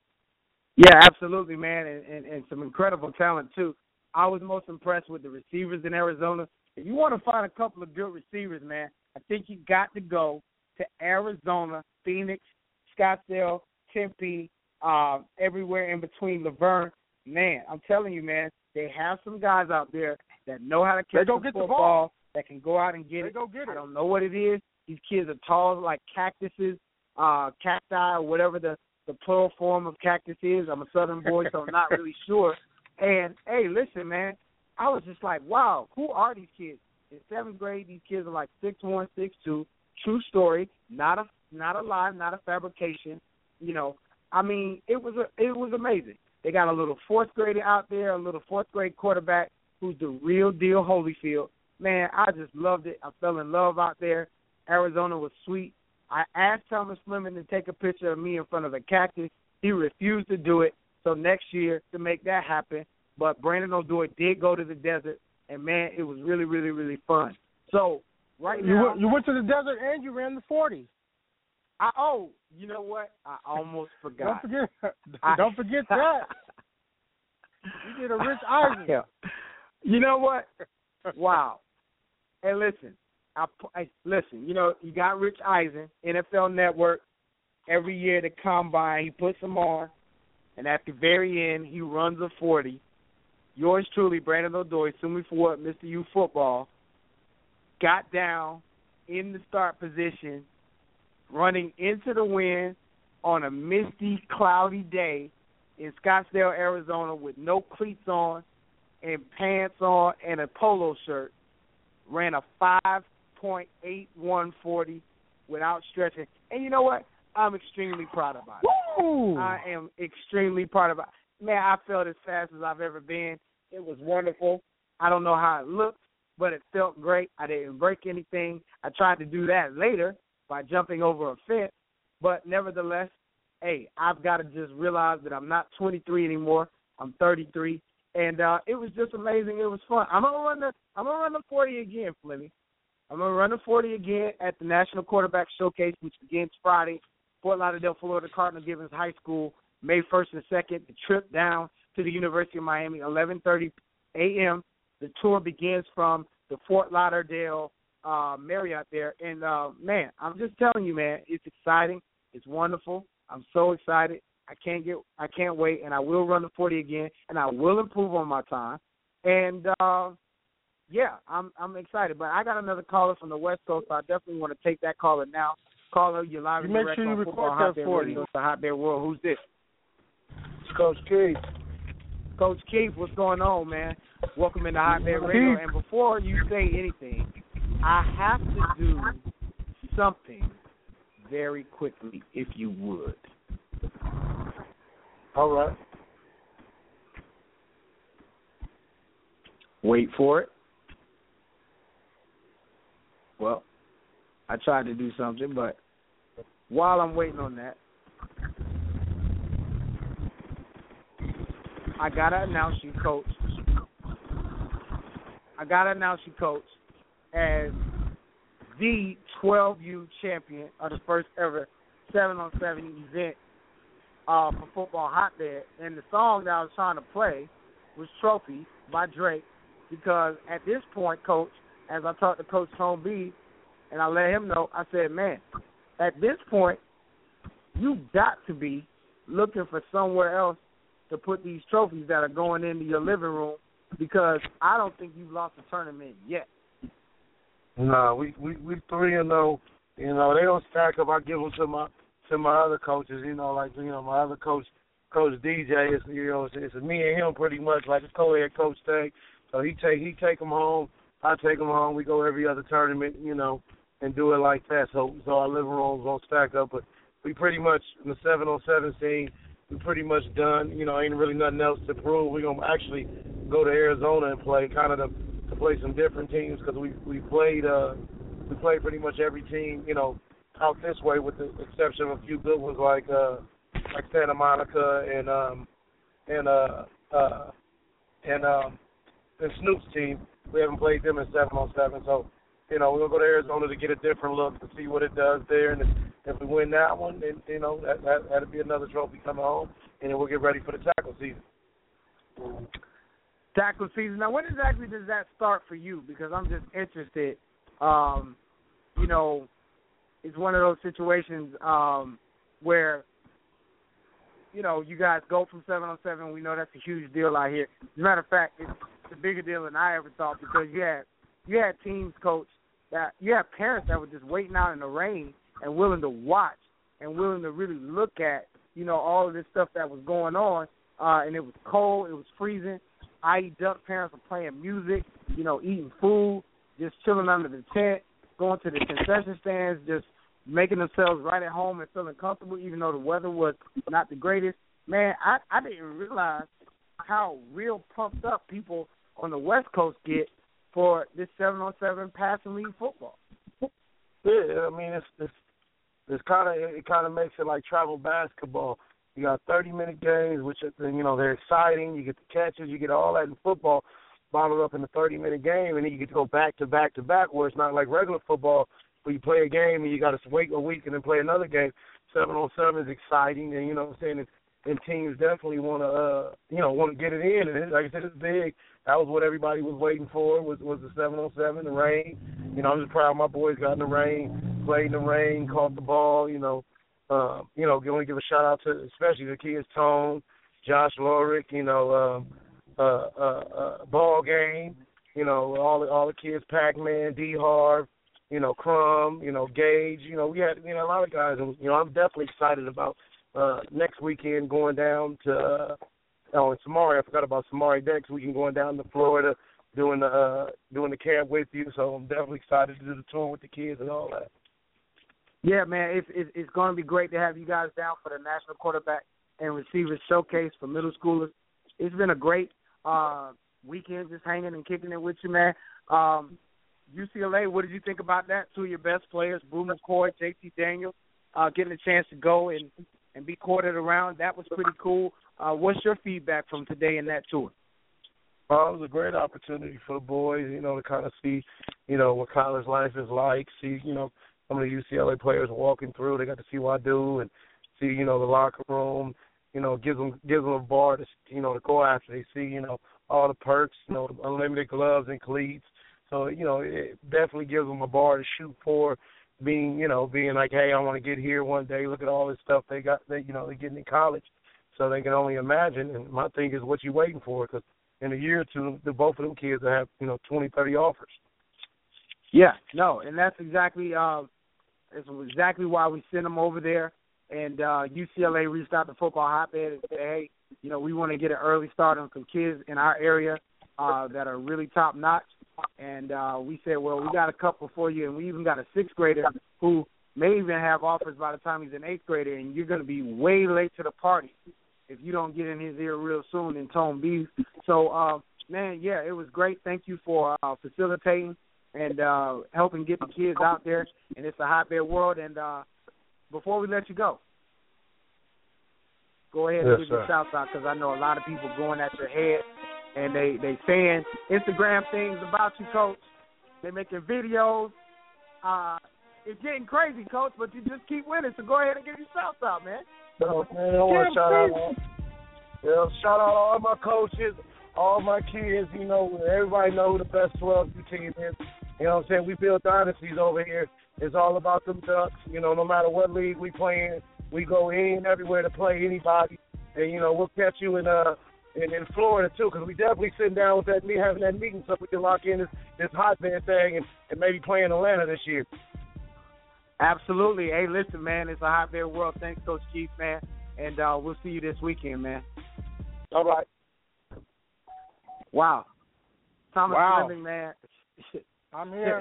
Yeah, absolutely, man, and, and, and some incredible talent too. I was most impressed with the receivers in Arizona. If you want to find a couple of good receivers, man, I think you got to go to Arizona, Phoenix, Scottsdale, Tempe, uh, everywhere in between, Laverne. Man, I'm telling you, man, they have some guys out there that know how to catch the the football, the ball, that can go out and get they it. Go get it. I don't know what it is. These kids are tall like cactuses, uh, cacti, or whatever the, the plural form of cactus is. I'm a Southern boy, so I'm not really sure. And, hey, listen, man, I was just like, wow, who are these kids? In seventh grade, these kids are like six one, six two. True story, not a not a lie, not a fabrication. You know, I mean, it was a, it was amazing. They got a little fourth grader out there, a little fourth grade quarterback who's the real deal Holyfield. Man, I just loved it. I fell in love out there. Arizona was sweet. I asked Thomas Fleming to take a picture of me in front of a cactus. He refused to do it. So next year to make that happen. But Brandon Odoi did go to the desert, and, man, it was really, really, really fun. So right you now. Went, you went to the desert and you ran the forty. I, oh, you know what? I almost forgot. Don't forget, I, don't forget that. You did a Rich Eisen. Yeah. You know what? Wow. Hey, listen. I, I listen. You know, you got Rich Eisen, N F L Network. Every year the combine, he puts them on, and at the very end, he runs a forty. Yours truly, Brandon Odoi, sue me for what, Mister U Football, got down in the start position, running into the wind on a misty, cloudy day in Scottsdale, Arizona, with no cleats on and pants on and a polo shirt, ran a five point eight one forty without stretching. And you know what? I'm extremely proud about it. Woo! I am extremely proud of it. Man, I felt as fast as I've ever been. It was wonderful. I don't know how it looked, but it felt great. I didn't break anything. I tried to do that later by jumping over a fence. But nevertheless, hey, I've got to just realize that I'm not twenty-three anymore. I'm thirty-three. And uh, it was just amazing. It was fun. I'm gonna run the I'm gonna run the forty again, Flemmy. I'm gonna run the forty again at the National Quarterback Showcase, which begins Friday. Fort Lauderdale, Florida, Cardinal Gibbons High School, May first and second. The trip down to the University of Miami, eleven thirty a.m. The tour begins from the Fort Lauderdale uh, Marriott there. And, uh, man, I'm just telling you, man, it's exciting. It's wonderful. I'm so excited. I can't get, I can't wait, and I will run the forty again, and I will improve on my time. And, uh, yeah, I'm I'm excited. But I got another caller from the West Coast, so I definitely want to take that caller now. Caller, you're live and direct on Football Hotbed Radio. It's the Hotbed World. Who's this? It's Coach Keith. Coach Keith, what's going on, man? Welcome into Hotbed Radio. And before you say anything, I have to do something very quickly, if you would. All right. Wait for it. Well, I tried to do something, but while I'm waiting on that, I got to announce you, Coach. I got to announce you, Coach, as the twelve U champion of the first ever seven on seven event uh, for Football Hotbed. And the song that I was trying to play was Trophy by Drake, because at this point, Coach, as I talked to Coach Tone B, and I let him know, I said, man, at this point, you got to be looking for somewhere else to put these trophies that are going into your living room, because I don't think you've lost a tournament yet. No, we we we three and zero. You know, they don't stack up. I give them to my to my other coaches. You know, like you know my other coach, Coach D J. It's you know it's, it's me and him pretty much like a co-head coach thing. So he take he take them home. I take them home. We go every other tournament. You know, and do it like that. So so our living rooms don't stack up. But we pretty much in the seven on seven scene. We pretty much done. You know, ain't really nothing else to prove. We're gonna actually go to Arizona and play, kind of to, to play some different teams because we we played uh we played pretty much every team, you know, out this way with the exception of a few good ones like uh like Santa Monica and um and uh uh and um and Snoop's team. We haven't played them in seven on seven, so you know we're gonna go to Arizona to get a different look to see what it does there, and if we win that one, then you know that that that'll be another trophy coming home, and then we'll get ready for the tackle season. Tackle season. Now, when exactly does that start for you? Because I'm just interested. Um, you know, it's one of those situations um, where, you know, you guys go from seven on seven. We know that's a huge deal out here. As a matter of fact, it's a bigger deal than I ever thought because you had you had teams, coach, that you had parents that were just waiting out in the rain and willing to watch and willing to really look at, you know, all of this stuff that was going on. Uh, and it was cold. It was freezing. I E Duck parents were playing music, you know, eating food, just chilling under the tent, going to the concession stands, just making themselves right at home and feeling comfortable, even though the weather was not the greatest. Man, I, I didn't realize how real pumped up people on the West Coast get for this seven on seven passing league football. Yeah, I mean, it's it's it's kind of it kind of makes it like travel basketball. You got thirty-minute games, which, you know, they're exciting. You get the catches. You get all that in football bottled up in a thirty-minute game, and then you get to go back to back to back, where it's not like regular football where you play a game and you got to wait a week and then play another game. seven on seven is exciting, and, you know what I'm saying, and, and teams definitely want to, uh, you know, want to get it in. And it, like I said, it's big. That was what everybody was waiting for was, was the seven on seven, the rain. You know, I'm just proud my boys got in the rain, played in the rain, caught the ball, you know. Uh, you know, want to give a shout out to especially the kids, Tone, Josh Lorick, you know, um, uh, uh, uh, ball game, you know, all the all the kids, Pac-Man, D Harv, you know, Crumb, you know, Gage, you know, we had you know a lot of guys, and you know, I'm definitely excited about uh, next weekend going down to uh, oh, in Samari. I forgot about Samari next weekend going down to Florida doing the uh, doing the camp with you. So I'm definitely excited to do the tour with the kids and all that. Yeah, man, it's, it's, it's going to be great to have you guys down for the National Quarterback and Receivers Showcase for middle schoolers. It's been a great uh, weekend just hanging and kicking it with you, man. Um, U C L A, what did you think about that? Two of your best players, Boo McCoy, J T Daniels, uh, getting a chance to go and, and be courted around. That was pretty cool. Uh, what's your feedback from today in that tour? Well, it was a great opportunity for the boys, you know, to kind of see, you know, what college life is like, see, you know, some of the U C L A players walking through. They got to see what I do and see, you know, the locker room. You know, gives them gives them a bar to, you know, to go after. They see, you know, all the perks, you know, the unlimited gloves and cleats. So, you know, it definitely gives them a bar to shoot for. Being, you know, being like, hey, I want to get here one day. Look at all this stuff they got. They, you know, they're getting in college, so they can only imagine. And my thing is, what you waiting for? Because in a year or two, the both of them kids will have, you know, twenty, thirty offers. Yeah, no, and that's exactly. Uh, That's exactly why we sent them over there. And uh, U C L A reached out to Football Hotbed and said, hey, you know, we want to get an early start on some kids in our area uh, that are really top-notch. And uh, we said, well, we got a couple for you, and we even got a sixth grader who may even have offers by the time he's an eighth grader, and you're going to be way late to the party if you don't get in his ear real soon in Tone Beef. So, uh, man, yeah, it was great. Thank you for uh, facilitating and uh, helping get the kids out there. And it's a hotbed world. And uh, before we let you go, go ahead and yes, give sir. your shouts out, because I know a lot of people going at your head, and they, they saying Instagram things about you, Coach. They're making videos. Uh, it's getting crazy, Coach, but you just keep winning. So go ahead and give your shouts out, man. So, man, I want to shout out, you know, shout out all my coaches, all my kids. You know, everybody know who the best twelve team is. You know what I'm saying? We build dynasties over here. It's all about them Ducks. You know, no matter what league we play in, we go in everywhere to play anybody. and you know we'll catch you in uh in, in Florida too, because we definitely sitting down with that me having that meeting so we can lock in this this hotbed thing and, and maybe play in Atlanta this year. Absolutely. Hey, listen, man, it's a hotbed world. Thanks, Coach Keith, man, and uh, we'll see you this weekend, man. All right. Wow. Thomas Wow. Fleming, man. I'm here.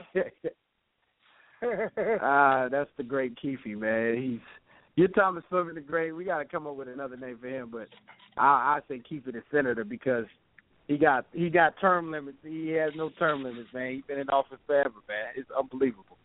uh, that's the great Keefy, man. He's you're Thomas Fleming the Great. We got to come up with another name for him, but I, I say Keefy the Senator because he got he got term limits. He has no term limits, man. He's been in office forever, man. It's unbelievable.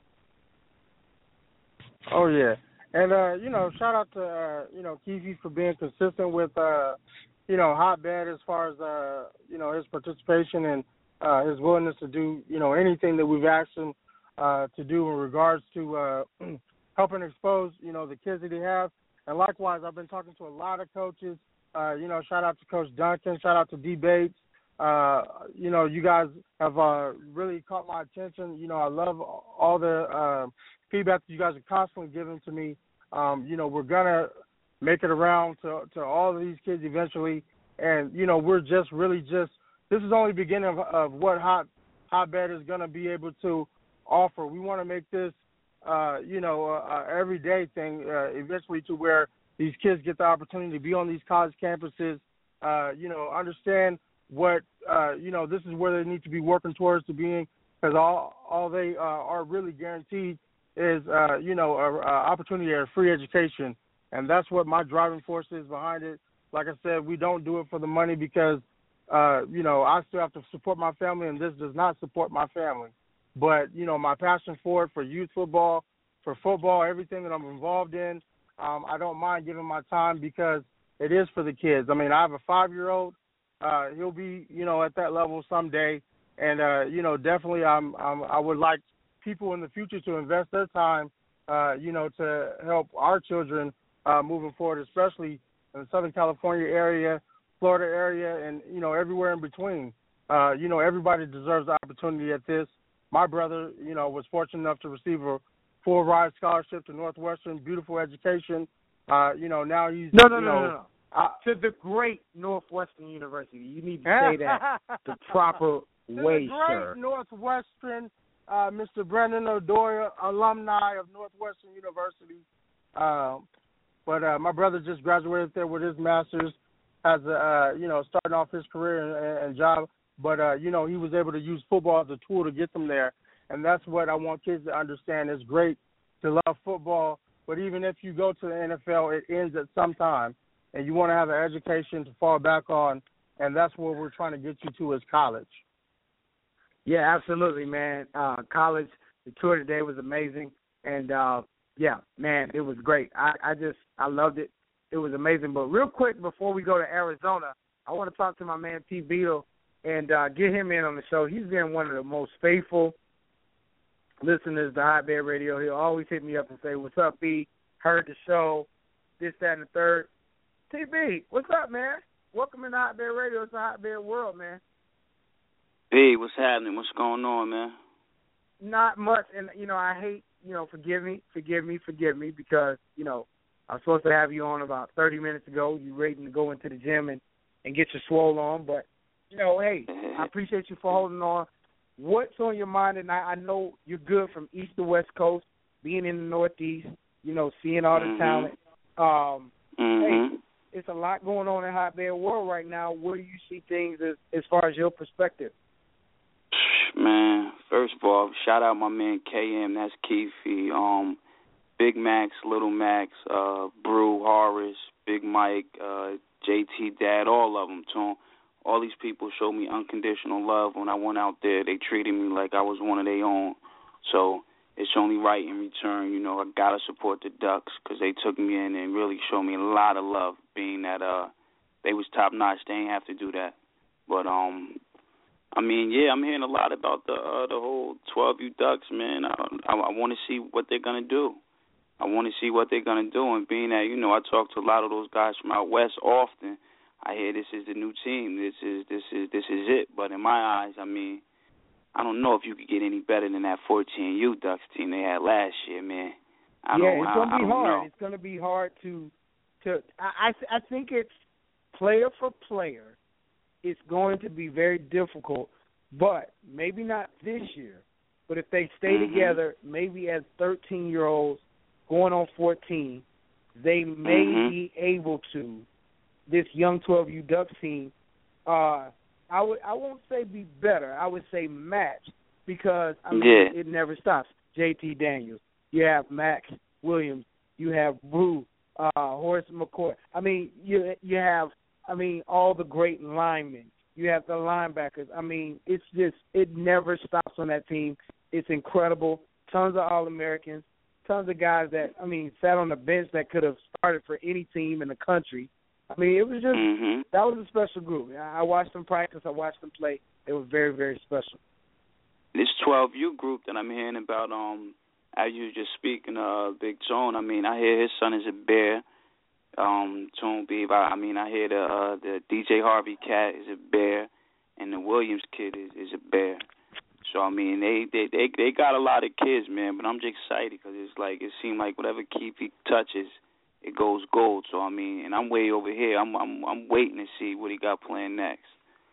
Oh yeah, and uh, you know, shout out to uh, you know Keefy for being consistent with uh, you know hotbed as far as uh, you know his participation and uh, his willingness to do you know anything that we've asked him uh, to do in regards to uh, helping expose you know the kids that he has. And likewise, I've been talking to a lot of coaches. Uh, you know, shout out to Coach Duncan. Shout out to D Bates. Uh, you know, you guys have uh, really caught my attention. You know, I love all the uh, feedback that you guys are constantly giving to me. Um, you know, we're gonna make it around to to all of these kids eventually, and you know, we're just really just this is only the beginning of, of what hot hotbed is gonna be able to offer. We want to make this, uh, you know, a, a everyday thing uh, eventually to where these kids get the opportunity to be on these college campuses. Uh, you know, understand what uh, you know. This is where they need to be working towards to being, because all all they uh, are really guaranteed is uh, you know a, a opportunity at free education, and that's what my driving force is behind it. Like I said, we don't do it for the money because uh, you know I still have to support my family, and this does not support my family. But you know my passion for it, for youth football, for football, everything that I'm involved in, um, I don't mind giving my time because it is for the kids. I mean, I have a five-year-old. Uh, he'll be, you know, at that level someday, and uh, you know, definitely, I'm, I'm, I would like people in the future to invest their time, uh, you know, to help our children uh, moving forward, especially in the Southern California area, Florida area, and you know, everywhere in between. Uh, you know, everybody deserves the opportunity at this. My brother, you know, was fortunate enough to receive a full ride scholarship to Northwestern, beautiful education. Uh, you know, now he's no, no, you no, know, no, no. Uh, to the great Northwestern University. You need to say that the proper way, the great sir. Northwestern, uh, Mister Brendan O'Doyle, alumni of Northwestern University. Uh, but uh, my brother just graduated there with his master's, as a, uh, you know, starting off his career and, and job. But uh, you know, he was able to use football as a tool to get them there, and that's what I want kids to understand. It's great to love football, but even if you go to the N F L, it ends at some time. And you want to have an education to fall back on, and that's what we're trying to get you to is college. Yeah, absolutely, man. Uh, college, the tour today was amazing, and uh, yeah, man, it was great. I, I just, I loved it. It was amazing. But real quick, before we go to Arizona, I want to talk to my man T. Beetle and uh, get him in on the show. He's been one of the most faithful listeners to Hotbed Radio. He'll always hit me up and say, "What's up, B? Heard the show, this, that, and the third." T B, what's up, man? Welcome to Hotbed Radio. It's a Hotbed world, man. Hey, what's happening? What's going on, man? Not much, and, you know, I hate, you know, forgive me, forgive me, forgive me, because, you know, I was supposed to have you on about thirty minutes ago. You ready to go into the gym and, and get your swole on, but, you know, hey, I appreciate you for holding on. What's on your mind tonight? I know you're good from east to west coast, being in the Northeast, you know, seeing all the mm-hmm. talent. Um, mm-hmm. Hey, it's a lot going on in Hotbed world right now. Where do you see things as, as far as your perspective? Man, first of all, shout out my man K M. That's Keefy. Um, Big Max, Little Max, uh, Brew, Horace, Big Mike, uh, J T Dad, all of them. Too. All these people showed me unconditional love when I went out there. They treated me like I was one of their own. So it's only right in return, you know, I got to support the Ducks because they took me in and really showed me a lot of love, being that uh, they was top-notch. They ain't have to do that. But, um, I mean, yeah, I'm hearing a lot about the uh, the whole twelve U Ducks, man. I, I, I want to see what they're going to do. I want to see what they're going to do. And being that, you know, I talk to a lot of those guys from out west often, I hear this is the new team. This is this is this is it. But in my eyes, I mean, I don't know if you could get any better than that fourteen U Ducks team they had last year, man. I yeah, don't, it's I, gonna I be don't hard. know. It's gonna be hard to to I I think it's player for player. It's going to be very difficult, but maybe not this year. But if they stay mm-hmm. together, maybe as thirteen-year-olds going on fourteen, they may mm-hmm. be able to. This young twelve U Ducks team, uh, I would I won't say be better. I would say match because I mean yeah. it never stops. J T Daniels, you have Max Williams, you have Brew, uh, Horace McCoy. I mean you you have I mean all the great linemen. You have the linebackers. I mean it's just it never stops on that team. It's incredible. Tons of All-Americans, tons of guys that I mean sat on the bench that could have started for any team in the country. I mean, it was just, mm-hmm. that was a special group. I watched them practice. I watched them play. It was very, very special. This twelve U group that I'm hearing about, um, as you were just speaking, uh, Big Tone, I mean, I hear his son is a Bear, um, Tone Beav. I, I mean, I hear the uh, the D J Harvey cat is a Bear, and the Williams kid is, is a Bear. So, I mean, they, they, they, they got a lot of kids, man, but I'm just excited because it's like, it seemed like whatever Keith he touches, it goes gold. So I mean, and I'm way over here. I'm I'm I'm waiting to see what he got planned next.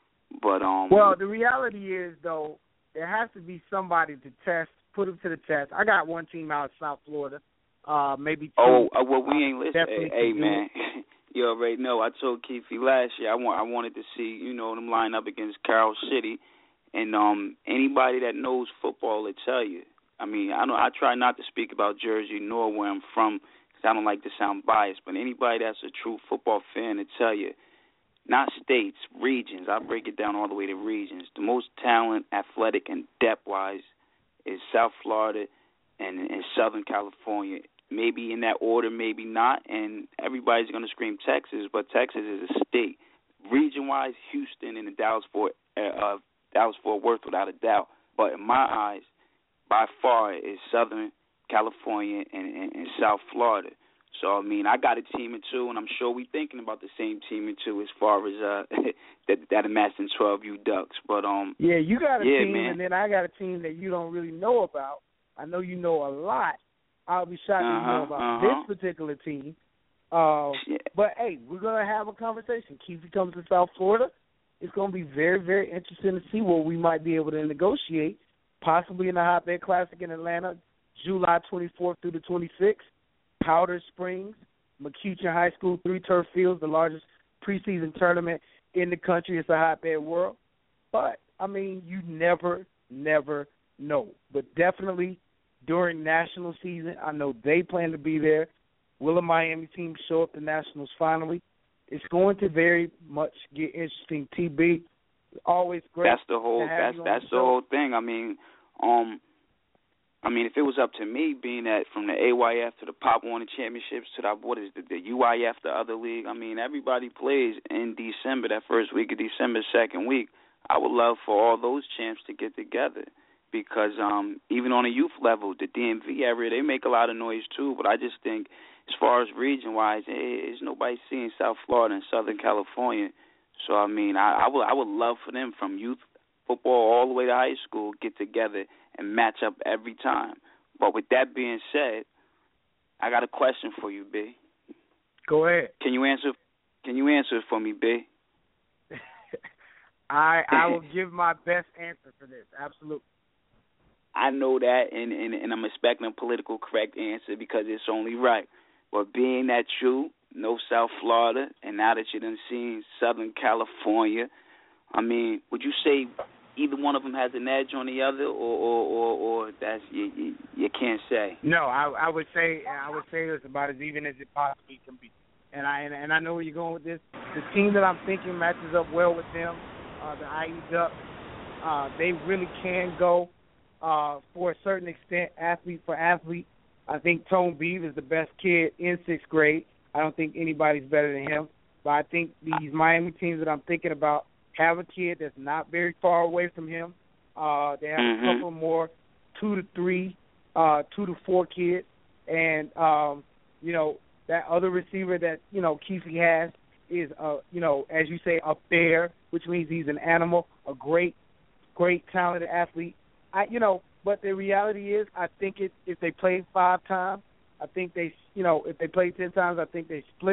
But um. Well, the reality is though, there has to be somebody to test, put him to the test. I got one team out of South Florida, uh, maybe two. Oh, uh, well, we ain't listening. Hey, hey do man, you already know. I told Keith last year I want I wanted to see you know them line up against Carroll City, and um anybody that knows football will tell you. I mean, I don't. I try not to speak about Jersey nor where I'm from. I don't like to sound biased, but anybody that's a true football fan to tell you, not states, regions, I break it down all the way to regions. The most talent, athletic, and depth-wise is South Florida and, and Southern California. Maybe in that order, maybe not, and everybody's going to scream Texas, but Texas is a state. Region-wise, Houston and the Dallas-Fort uh, Dallas-Fort Worth without a doubt. But in my eyes, by far, is Southern California and, and, and South Florida. So, I mean, I got a team or two, and I'm sure we're thinking about the same team or two as far as uh, that, that amassing twelve U Ducks. But, um, yeah, you got a yeah, team, man. and then I got a team that you don't really know about. I know you know a lot. I'll be shocked uh-huh, if you know about uh-huh. this particular team. Uh, yeah. But, hey, we're going to have a conversation. Keith comes to South Florida. It's going to be very, very interesting to see what we might be able to negotiate, possibly in the Hotbed Classic in Atlanta, July twenty-fourth through the twenty-sixth, Powder Springs, McCutcheon High School, three turf fields, the largest preseason tournament in the country. It's a hotbed world. But, I mean, you never, never know. But definitely during national season, I know they plan to be there. Will a Miami team show up to nationals finally? It's going to very much get interesting. T B, always great. That's the whole. That's that's the, the whole thing. I mean, um. I mean, if it was up to me, being that from the A Y F to the Pop Warner Championships to the, what is the, the U I F, the other league, I mean, everybody plays in December, that first week of December, second week. I would love for all those champs to get together because um, even on a youth level, the D M V area, they make a lot of noise too, but I just think as far as region-wise, there's nobody seeing South Florida and Southern California. So, I mean, I, I, would, I would love for them from youth football all the way to high school get together and match up every time. But with that being said, I got a question for you, B. Go ahead. Can you answer? Can you answer it for me, B? I I will give my best answer for this. Absolutely. I know that, and, and, and I'm expecting a political correct answer because it's only right. But being that you know South Florida, and now that you done seen Southern California, I mean, would you say either one of them has an edge on the other, or or, or, or that's you, you you can't say? No, I, I would say I would say it's about as even as it possibly can be. And I and, and I know where you're going with this. The team that I'm thinking matches up well with them, uh, the I E Ducks. Uh, they really can go uh, for a certain extent, athlete for athlete. I think Tone Beav is the best kid in sixth grade. I don't think anybody's better than him. But I think these Miami teams that I'm thinking about have a kid that's not very far away from him. Uh, they have mm-hmm. a couple more, two to three, uh, two to four kids. And, um, you know, that other receiver that, you know, Keefe has is, uh, you know, as you say, a bear, which means he's an animal, a great, great talented athlete. I, you know, but the reality is I think it, if they play five times, I think they, you know, if they play ten times, I think they split.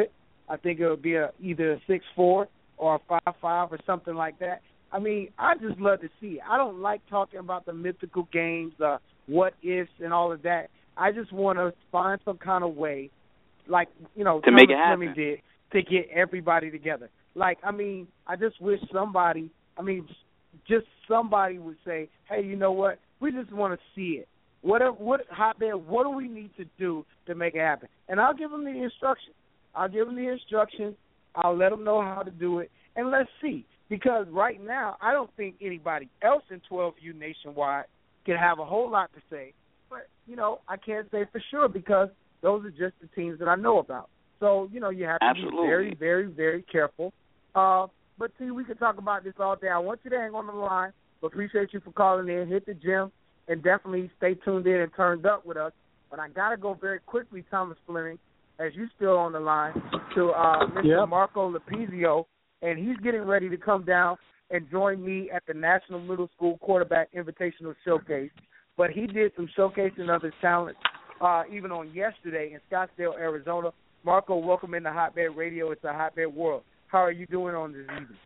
I think it would be a, either a six four or a five five or something like that. I mean, I just love to see it. I don't like talking about the mythical games, the what ifs and all of that. I just want to find some kind of way, like, you know, to make it happen, did, to get everybody together. Like, I mean, I just wish somebody, I mean, just somebody would say, hey, you know what, we just want to see it. What, what, hotbed, what do we need to do to make it happen? And I'll give them the instructions. I'll give them the instructions. I'll let them know how to do it, and let's see. Because right now, I don't think anybody else in twelve U nationwide can have a whole lot to say. But, you know, I can't say for sure because those are just the teams that I know about. So, you know, you have to Absolutely. be very, very, very careful. Uh, but, see, we could talk about this all day. I want you to hang on the line. But appreciate you for calling in. Hit the gym. And definitely stay tuned in and turned up with us. But I got to go very quickly, Thomas Fleming, as you still on the line, to uh, Mister Yep. Marco Lapizio. And he's getting ready to come down and join me at the National Middle School Quarterback Invitational Showcase. But he did some showcasing of his talents uh, even on yesterday in Scottsdale, Arizona. Marco, welcome into Hotbed Radio. It's a Hotbed World. How are you doing on this evening?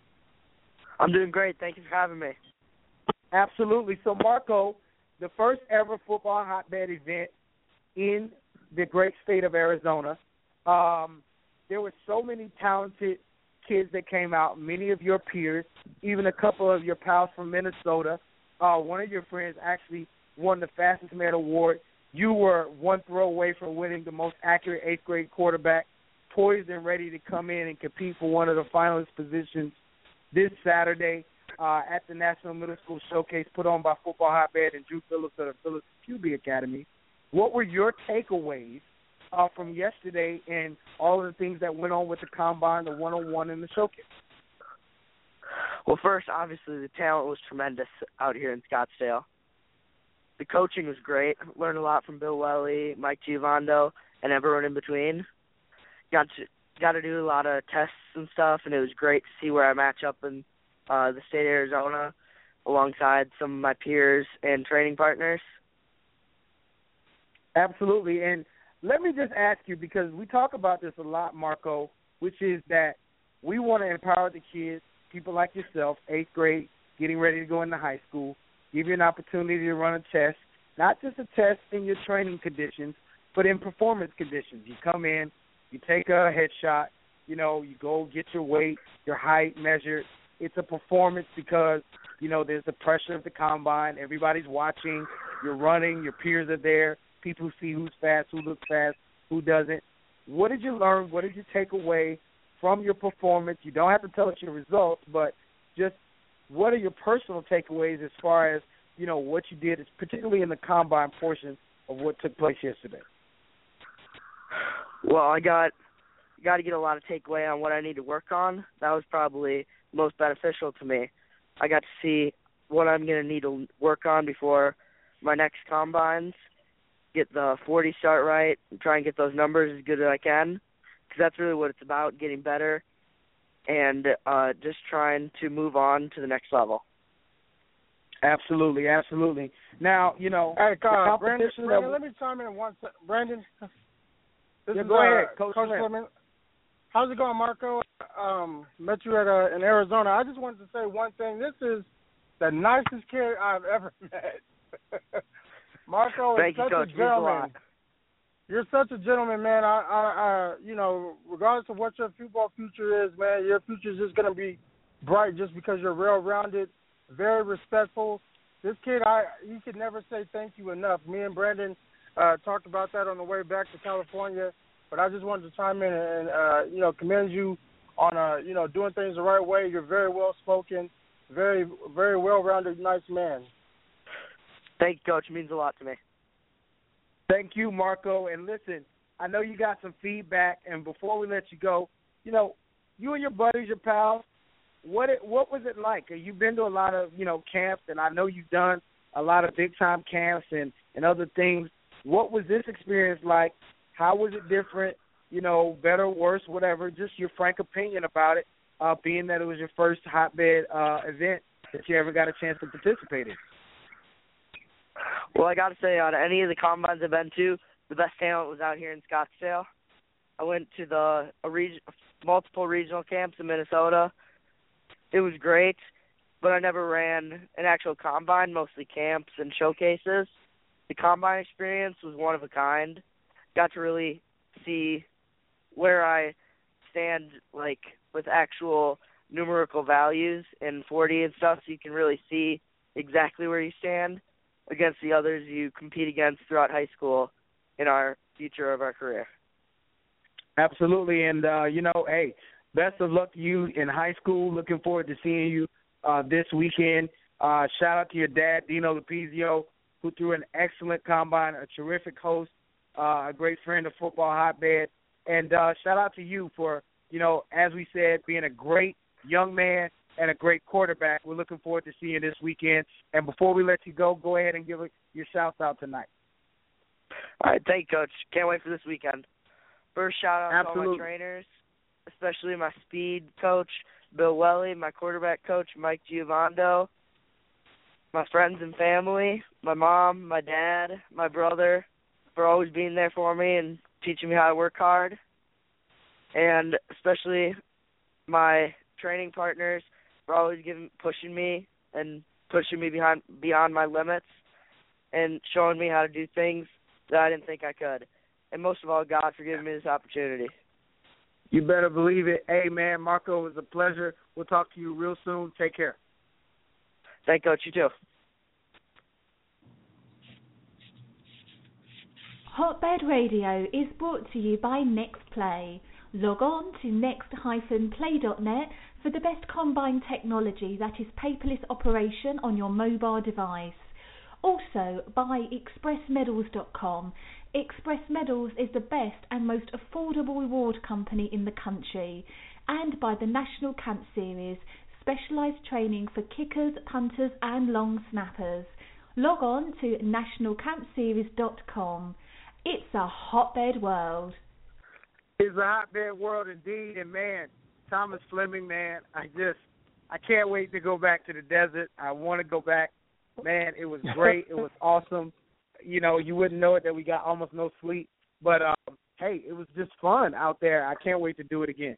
I'm doing great. Thank you for having me. Absolutely. So, Marco, the first ever football hotbed event in the great state of Arizona. Um, there were so many talented kids that came out, many of your peers, even a couple of your pals from Minnesota. Uh, one of your friends actually won the Fastest Man Award. You were one throw away from winning the most accurate eighth grade quarterback, poised and ready to come in and compete for one of the finalist positions this Saturday uh, at the National Middle School Showcase put on by Football Hotbed and Drew Phillips of the Phillips Q B Academy. What were your takeaways uh, from yesterday and all of the things that went on with the combine, the one-on-one, and the showcase? Well, first, obviously, the talent was tremendous out here in Scottsdale. The coaching was great. Learned a lot from Bill Welly, Mike Giovando, and everyone in between. Got to got to do a lot of tests and stuff, and it was great to see where I match up in uh, the state of Arizona alongside some of my peers and training partners. Absolutely. And let me just ask you, because we talk about this a lot, Marco, which is that we want to empower the kids, people like yourself, eighth grade, getting ready to go into high school, give you an opportunity to run a test, not just a test in your training conditions, but in performance conditions. You come in, you take a headshot, you know, you go get your weight, your height measured. It's a performance because, you know, there's the pressure of the combine. Everybody's watching. You're running. Your peers are there. People see who's fast, who looks fast, who doesn't. What did you learn? What did you take away from your performance? You don't have to tell us your results, but just what are your personal takeaways as far as, you know, what you did, particularly in the combine portion of what took place yesterday? Well, I got got to get a lot of takeaway on what I need to work on. That was probably most beneficial to me. I got to see what I'm going to need to work on before my next combines, get the forty start right, and try and get those numbers as good as I can, because that's really what it's about, getting better and uh, just trying to move on to the next level. Absolutely, absolutely. Now, you know, hey, uh, Brandon, competition Brandon level... let me chime in one second. Brandon, this yeah, is, go uh, ahead, Coach, Coach Fleming. How's it going, Marco? Um, met you at uh, in Arizona. I just wanted to say one thing. This is the nicest kid I've ever met. Marco Thank is you, such Coach. a gentleman. You're such a gentleman, man. I, I, I, you know, regardless of what your football future is, man, your future is just going to be bright just because you're well-rounded, very respectful. This kid, I, he could never say thank you enough. Me and Brandon uh, talked about that on the way back to California, but I just wanted to chime in and, uh, you know, commend you on, uh, you know, doing things the right way. You're very well-spoken, very, very well-rounded, nice man. Thank you, Coach. It means a lot to me. Thank you, Marco. And listen, I know you got some feedback, and before we let you go, you know, you and your buddies, your pals, what it, what was it like? You've been to a lot of, you know, camps, and I know you've done a lot of big-time camps and, and other things. What was this experience like? How was it different, you know, better, worse, whatever, just your frank opinion about it, uh, being that it was your first hotbed uh, event that you ever got a chance to participate in? Well, I got to say, out of any of the combines I've been to, the best talent was out here in Scottsdale. I went to the a reg- multiple regional camps in Minnesota. It was great, but I never ran an actual combine, mostly camps and showcases. The combine experience was one of a kind. Got to really see where I stand, like, with actual numerical values in forty and stuff, so you can really see exactly where you stand against the others you compete against throughout high school in our future of our career. Absolutely, and, uh, you know, hey, best of luck to you in high school. Looking forward to seeing you uh, this weekend. Uh, shout out to your dad, Dino Lapizio, who threw an excellent combine, a terrific host, uh, a great friend of Football Hotbed. And uh, shout out to you for, you know, as we said, being a great young man and a great quarterback. We're looking forward to seeing you this weekend. And before we let you go, go ahead and give your shouts out tonight. All right, thank you, Coach. Can't wait for this weekend. First shout out Absolutely. to all my trainers, especially my speed coach, Bill Welly, my quarterback coach, Mike Giovando, my friends and family, my mom, my dad, my brother, for always being there for me and teaching me how to work hard, and especially my training partners for always giving, pushing me and pushing me behind beyond my limits and showing me how to do things that I didn't think I could. And most of all, God for giving me this opportunity. You better believe it. Hey, man, Marco, it was a pleasure. We'll talk to you real soon. Take care. Thank you, Coach. You too. Hotbed Radio is brought to you by NextPlay. Log on to next dash play dot net for the best combine technology that is paperless operation on your mobile device. Also by express medals dot com. Express Medals is the best and most affordable reward company in the country. And by the National Camp Series, specialised training for kickers, punters and long snappers. Log on to national camp series dot com. It's a hotbed world. It's a hotbed world indeed, and man, Thomas Fleming, man, I just, I can't wait to go back to the desert. I want to go back. Man, it was great. It was awesome. You know, you wouldn't know it that we got almost no sleep, but um, hey, it was just fun out there. I can't wait to do it again.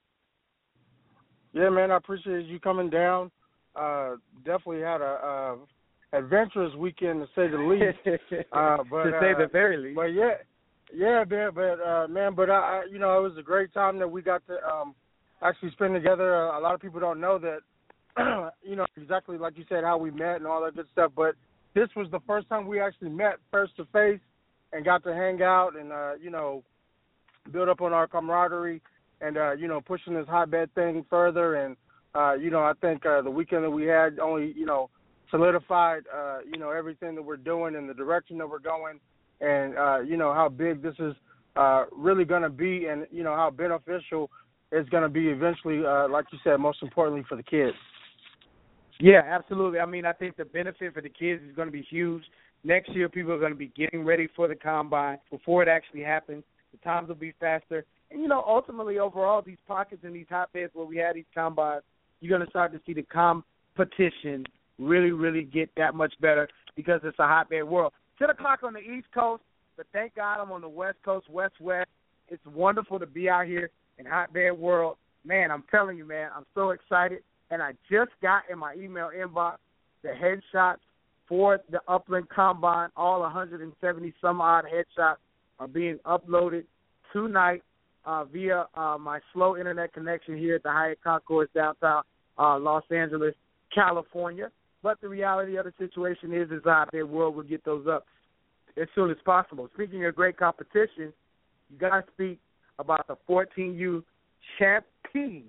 Yeah, man, I appreciate you coming down. Uh, definitely had a uh, adventurous weekend to say the least. Uh, but, to say uh, the very least. But yeah, yeah, man, but uh, man, but I, I, you know, it was a great time that we got to um, actually spend together. Uh, a lot of people don't know that, you know, exactly like you said, how we met and all that good stuff. But this was the first time we actually met face to face and got to hang out and, uh, you know, build up on our camaraderie and, uh, you know, pushing this hotbed thing further. And, uh, you know, I think uh, the weekend that we had only, you know, solidified, uh, you know, everything that we're doing and the direction that we're going and, uh, you know, how big this is uh, really going to be and, you know, how beneficial it's going to be eventually, uh, like you said, most importantly for the kids. Yeah, absolutely. I mean, I think the benefit for the kids is going to be huge. Next year, people are going to be getting ready for the combine before it actually happens. The times will be faster. And, you know, ultimately, overall, these pockets and these hotbeds where we had these combines, you're going to start to see the competition really, really get that much better because it's a hotbed world. ten o'clock on the East Coast, but thank God I'm on the West Coast, West-West. It's wonderful to be out here in hotbed world. Man, I'm telling you, man, I'm so excited. And I just got in my email inbox the headshots for the Upland Combine. All one hundred seventy some odd headshots are being uploaded tonight uh, via uh, my slow internet connection here at the Hyatt Concourse downtown uh, Los Angeles, California. But the reality of the situation is, is out there, world will get those up as soon as possible. Speaking of great competition, you got to speak about the fourteen U champ team.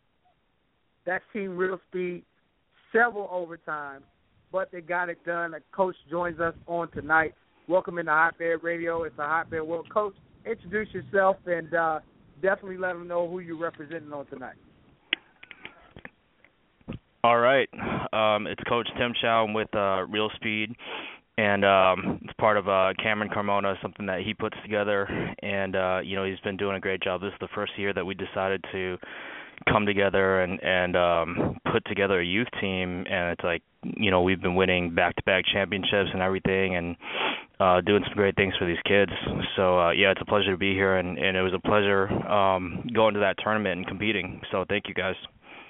That team real speed, several overtimes, but they got it done. A coach joins us on tonight. Welcome into Hotbed Radio. It's a Hotbed World. Coach, introduce yourself and uh, definitely let them know who you're representing on tonight. All right. Um, it's Coach Tim Chow. I'm with uh, Real Speed, and um, it's part of uh, Cameron Carmona, something that he puts together. And, uh, you know, he's been doing a great job. This is the first year that we decided to come together and and um put together a youth team, and it's like, you know, we've been winning back-to-back championships and everything, and uh, doing some great things for these kids. So uh, yeah, it's a pleasure to be here, and, and it was a pleasure um, going to that tournament and competing. So thank you guys.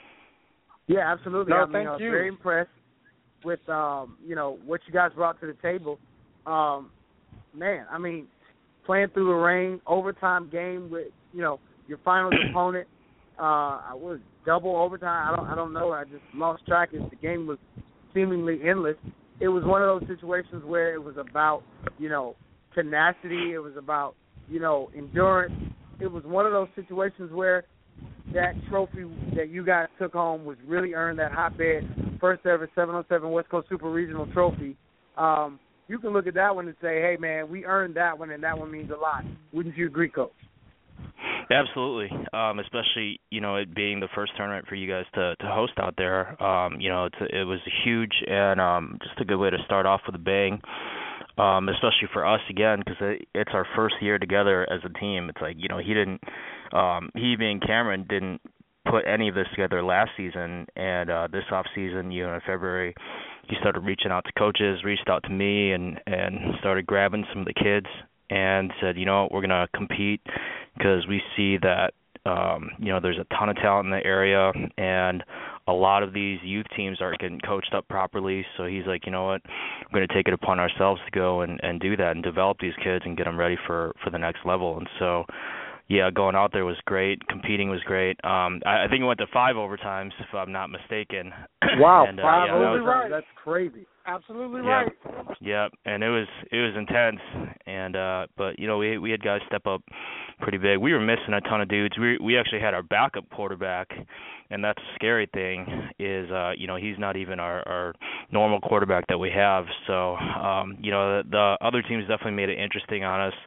Yeah, absolutely. No, I mean, thank I was you. very impressed with um, you know, what you guys brought to the table. Um, man, I mean, playing through the rain, overtime game with, you know, your finals opponent. Uh, I was double overtime. I don't, I don't know. I just lost track as the game was seemingly endless. It was one of those situations where it was about, you know, tenacity. It was about, you know, endurance. It was one of those situations where that trophy that you guys took home was really earned, that hotbed first ever seven on seven West Coast Super Regional trophy. Um, you can look at that one and say, hey, man, we earned that one, and that one means a lot. Wouldn't you agree, Coach? Absolutely, um, especially, you know, it being the first tournament for you guys to, to host out there. Um, you know, it's a, it was huge and um, just a good way to start off with a bang, um, especially for us, again, because it, it's our first year together as a team. It's like, you know, he didn't, um, he being Cameron didn't put any of this together last season, and uh, this off season, you know, in February, he started reaching out to coaches, reached out to me, and, and started grabbing some of the kids and said, you know, we're going to compete because we see that, um, you know, there's a ton of talent in the area, and a lot of these youth teams aren't getting coached up properly. So he's like, you know what, we're going to take it upon ourselves to go and, and do that and develop these kids and get them ready for, for the next level. And so, yeah, going out there was great. Competing was great. Um, I, I think it went to five overtimes, if I'm not mistaken. Wow, and, uh, five yeah, overtimes. right. That's crazy. Absolutely yeah, right. yeah, and it was it was intense, and uh, but you know we we had guys step up pretty big. We were missing a ton of dudes. We we actually had our backup quarterback, and that's a scary thing. Is uh, you know he's not even our, our normal quarterback that we have. So um, you know the, the other teams definitely made it interesting on us.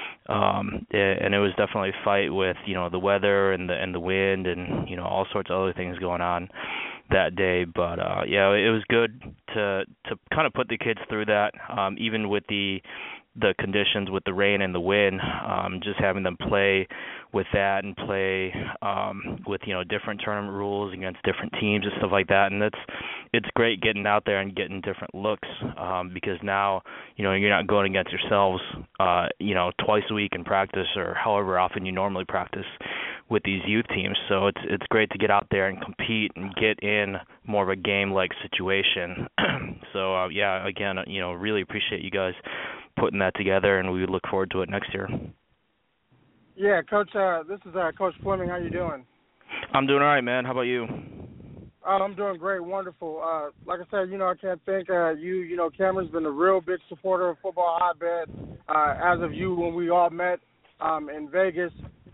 Um, and it was definitely a fight with, you know, the weather and the and the wind and, you know, all sorts of other things going on that day. But uh, yeah, it was good to to kind of put the kids through that, um, even with the the conditions with the rain and the wind, um, just having them play with that and play um, with, you know, different tournament rules against different teams and stuff like that. And it's it's great getting out there and getting different looks um, because now, you know, you're not going against yourselves, uh, you know, twice a week in practice or however often you normally practice with these youth teams. So it's it's great to get out there and compete and get in more of a game-like situation. so, uh, yeah, again, you know, really appreciate you guys putting that together, and we look forward to it next year. Yeah, Coach, uh, this is uh, Coach Fleming. How you doing? I'm doing all right, man. How about you? Uh, I'm doing great, wonderful. Uh, like I said, you know, I can't thank uh, you. You know, Cameron's been a real big supporter of Football Hotbed, uh, as of you when we all met um, in Vegas.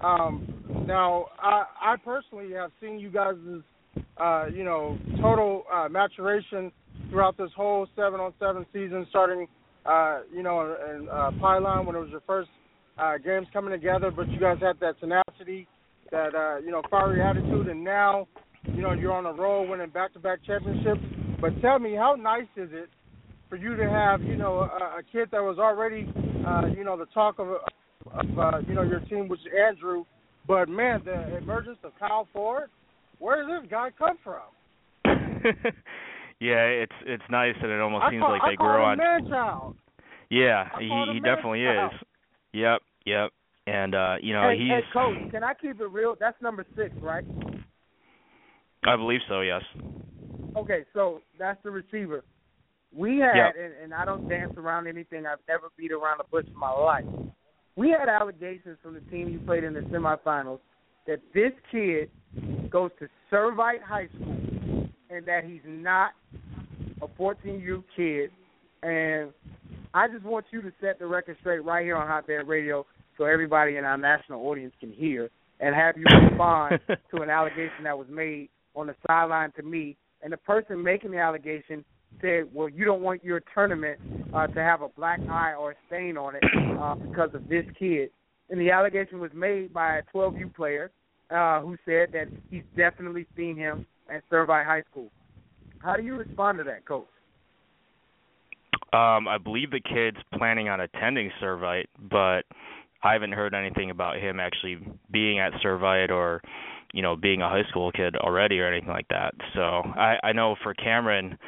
Um, now, I, I personally have seen you guys' uh, you know, total uh, maturation throughout this whole seven on seven season, starting Uh, you know, in uh, Pylon when it was your first uh, games coming together, but you guys had that tenacity, that, uh, you know, fiery attitude, and now, you know, you're on a roll winning back-to-back championships. But tell me, how nice is it for you to have, you know, a, a kid that was already, uh, you know, the talk of, of uh, you know, your team, which is Andrew, but, man, the emergence of Kyle Ford, where does this guy come from? Yeah, it's it's nice, and it almost I seems call, like I they call grow him on. Man-child. Yeah, I he call he him definitely Man-child. is. Yep, yep. And uh, you know hey, he's. Hey, Coach, can I keep it real? That's number six, right? I believe so. Yes. Okay, so that's the receiver. We had, Yep. and, and I don't dance around anything. I've never beat around the bush in my life. We had allegations from the team you played in the semifinals that this kid goes to Servite High School and that he's not a fourteen-year-old kid. And I just want you to set the record straight right here on Hotbed Radio so everybody in our national audience can hear and have you respond to an allegation that was made on the sideline to me. And the person making the allegation said, well, you don't want your tournament uh, to have a black eye or a stain on it uh, because of this kid. And the allegation was made by a twelve U player uh, who said that he's definitely seen him at Servite High School. How do you respond to that, Coach? Um, I believe the kid's planning on attending Servite, but I haven't heard anything about him actually being at Servite or, you know, being a high school kid already or anything like that. So I, I know for Cameron,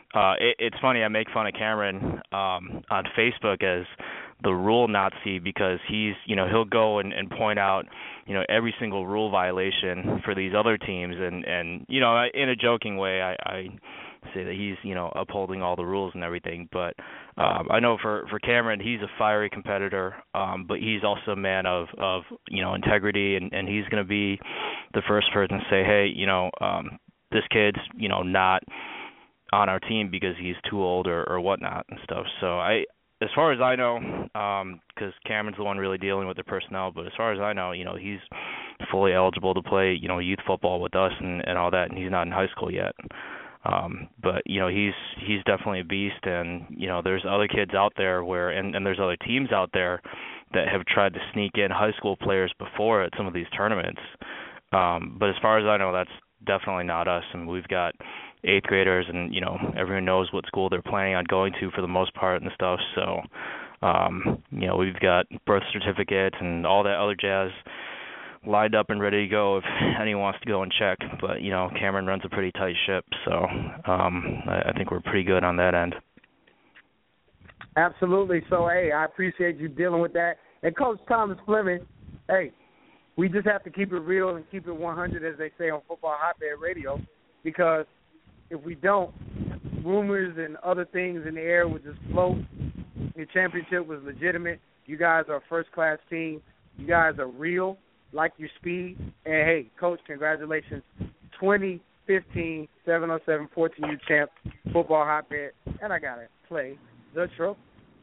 uh, it, it's funny. I make fun of Cameron um, on Facebook as the rule Nazi because he's, you know, he'll go and, and point out, you know, every single rule violation for these other teams, and, and you know, in a joking way, I, I say that he's, you know, upholding all the rules and everything. But um, I know for, for Cameron, he's a fiery competitor, um, but he's also a man of, of you know, integrity, and, and he's going to be the first person to say, hey, you know, um, this kid's, you know, not on our team because he's too old or, or whatnot and stuff. So I, as far as I know, because um, Cameron's the one really dealing with the personnel, but as far as I know, you know, he's fully eligible to play, you know, youth football with us and, and all that, and he's not in high school yet. Um, but you know, he's he's definitely a beast, and you know, there's other kids out there where, and, and there's other teams out there that have tried to sneak in high school players before at some of these tournaments. Um, but as far as I know, that's definitely not us, and we've got eighth graders, and you know, everyone knows what school they're planning on going to for the most part and stuff. So, um, you know, we've got birth certificates and all that other jazz lined up and ready to go if anyone wants to go and check. But you know, Cameron runs a pretty tight ship, so um, I, I think we're pretty good on that end. Absolutely. So, hey, I appreciate you dealing with that. And Coach Thomas Fleming, hey, we just have to keep it real and keep it one hundred, as they say on Football Hotbed Radio, because if we don't, rumors and other things in the air would just float. Your championship was legitimate. You guys are a first-class team. You guys are real, like your speed. And, hey, Coach, congratulations. twenty fifteen seven oh seven fourteen U champ, Football Hotbed. And I got to play the trophy.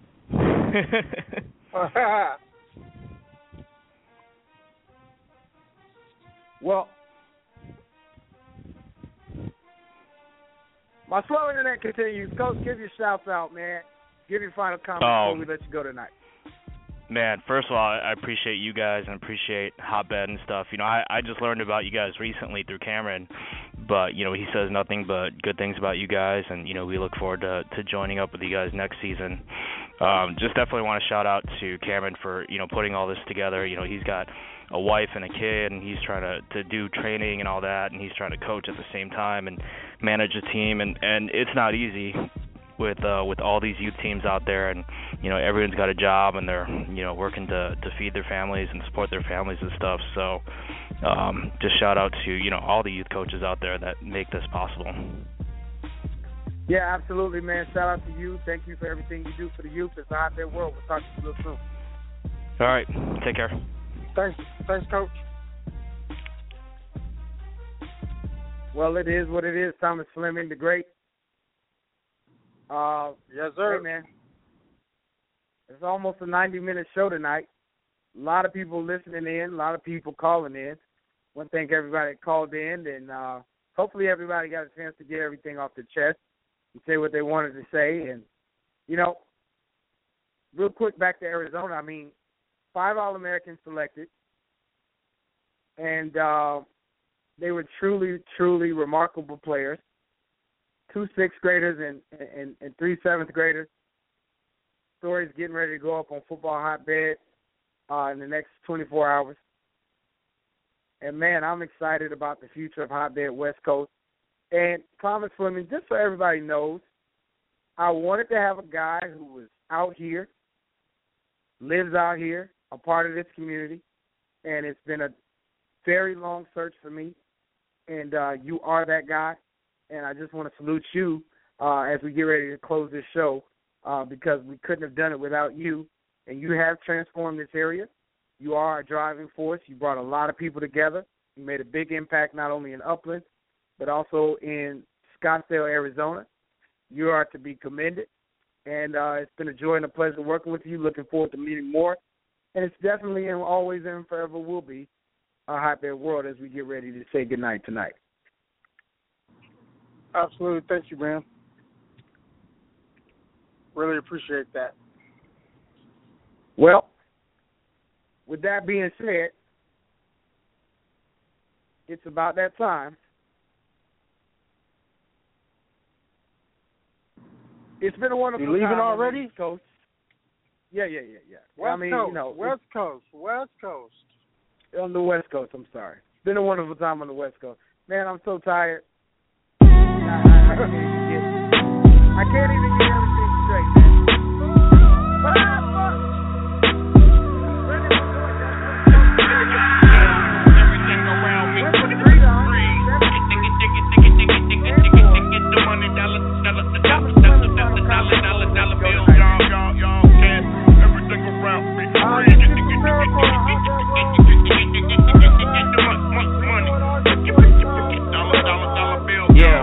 Well, my slow internet continues. Coach, give your shouts out, man. Give your final comments oh, before we let you go tonight. Man, first of all, I appreciate you guys and appreciate Hotbed and stuff. You know, I, I just learned about you guys recently through Cameron, but, you know, he says nothing but good things about you guys, and, you know, we look forward to, to joining up with you guys next season. Um, just definitely want to shout out to Cameron for, you know, putting all this together. You know, he's got a wife and a kid, and he's trying to, to do training and all that, and he's trying to coach at the same time and manage a team, and, and it's not easy with uh, with all these youth teams out there, and you know, everyone's got a job and they're, you know, working to, to feed their families and support their families and stuff. So um, just shout out to, you know, all the youth coaches out there that make this possible. Yeah, absolutely, man. Shout out to you. Thank you for everything you do for the youth. It's a hotbed world. We'll talk to you real soon. All right. Take care. Thanks. Thanks, Coach. Well, it is what it is. Thomas Fleming, the great. Uh, yes, sir. Hey, man. It's almost a ninety-minute show tonight. A lot of people listening in, a lot of people calling in. I want to thank everybody that called in, and uh, hopefully everybody got a chance to get everything off their chest and say what they wanted to say. And, you know, real quick back to Arizona, I mean, five All-Americans selected, and uh, they were truly, truly remarkable players. Two sixth graders and, and, and three seventh graders. Stories getting ready to go up on Football Hotbed uh, in the next twenty-four hours. And, man, I'm excited about the future of Hotbed West Coast. And Thomas Fleming, just so everybody knows, I wanted to have a guy who was out here, lives out here, a part of this community, and it's been a very long search for me, and uh, you are that guy. And I just want to salute you uh, as we get ready to close this show uh, because we couldn't have done it without you. And you have transformed this area. You are a driving force. You brought a lot of people together. You made a big impact not only in Upland but also in Scottsdale, Arizona. You are to be commended. And uh, it's been a joy and a pleasure working with you. Looking forward to meeting more. And it's definitely and always and forever will be a Hotbed world as we get ready to say goodnight tonight. Absolutely. Thank you, man. Really appreciate that. Well, with that being said, it's about that time. It's been a wonderful you leaving time. already? Coach. Yeah, yeah, yeah, yeah. West I mean, Coast, you know, West Coast, West Coast. On the West Coast, I'm sorry. It's been a wonderful time on the West Coast. Man, I'm so tired. I, I, I can't even get I can't even get everything straight, man. But I have fun. Everything around me. With the freedom. Get the money, dollar, dollar, dollar, dollar, dollar, dollar, dollar, dollar bill. Y'all, y'all, y'all, cash. Everything around me. Get the money. Dollar, dollar, dollar bill. Yeah.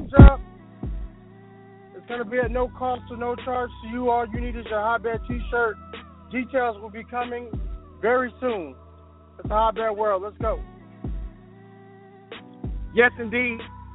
It's going to be at no cost or no charge to you. All you need is your Hotbed t-shirt. Details will be coming very soon. It's the Hotbed World. Let's go. Yes, indeed.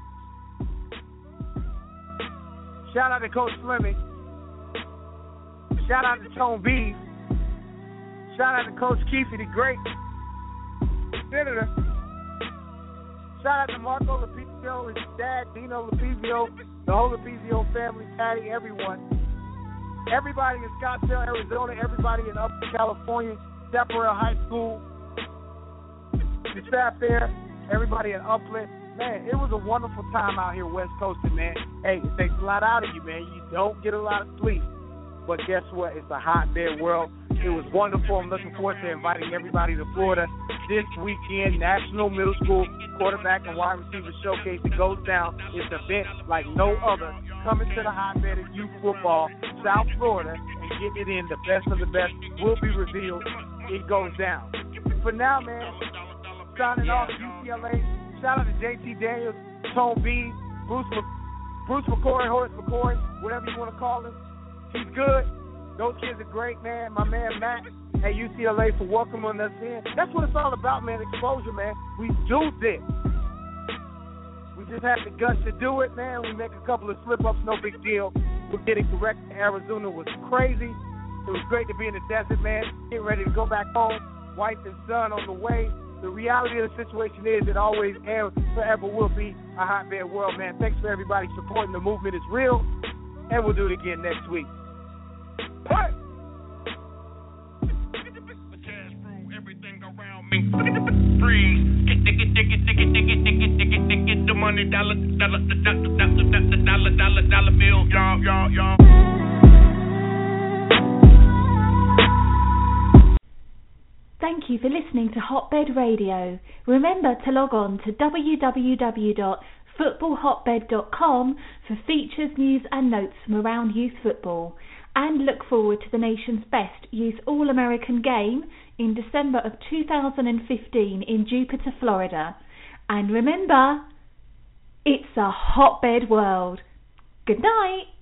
Shout out to Coach Fleming. Shout out to Tone Beef. Shout out to Coach Keefe, the great senator. Shout out to Marco Lepizio, his dad, Dino Lepizio, the whole Lepizio family, Patty, everyone. Everybody in Scottsdale, Arizona, everybody in Upper California, Chaparral High School, the staff there, everybody in Upland. Man, it was a wonderful time out here West Coasting, man. Hey, it takes a lot out of you, man. You don't get a lot of sleep. But guess what? It's a hotbed world. It was wonderful. I'm looking forward to inviting everybody to Florida this weekend. National Middle School Quarterback and Wide Receiver Showcase. It goes down. It's an event like no other. Coming to the hotbed of youth football, South Florida, and getting it in. The best of the best will be revealed. It goes down. For now, man, signing off U C L A. Shout out to J T Daniels, Tone B, Bruce Bruce McCoy, Horace McCoy, whatever you want to call him. He's good. Those kids are great, man. My man Matt at U C L A for welcoming us in. That's what it's all about, man. Exposure, man. We do this. We just have the guts to do it, man. We make a couple of slip-ups, no big deal. We're getting correct. Arizona was crazy. It was great to be in the desert, man. Getting ready to go back home. Wife and son on the way. The reality of the situation is it always and forever will be a hotbed world, man. Thanks for everybody supporting the movement. It's real, and we'll do it again next week. Hey! Freeze. Get, get, get, get, get, get, get, get, get, get, get the money, dollar, dollar, dollar, dollar, dollar, dollar, dollar bill, y'all, y'all, y'all. Thank you for listening to Hotbed Radio. Remember to log on to w w w dot football hotbed dot com for features, news and notes from around youth football. And look forward to the nation's best youth All-American game in December of two thousand fifteen in Jupiter, Florida. And remember, it's a hotbed world. Good night.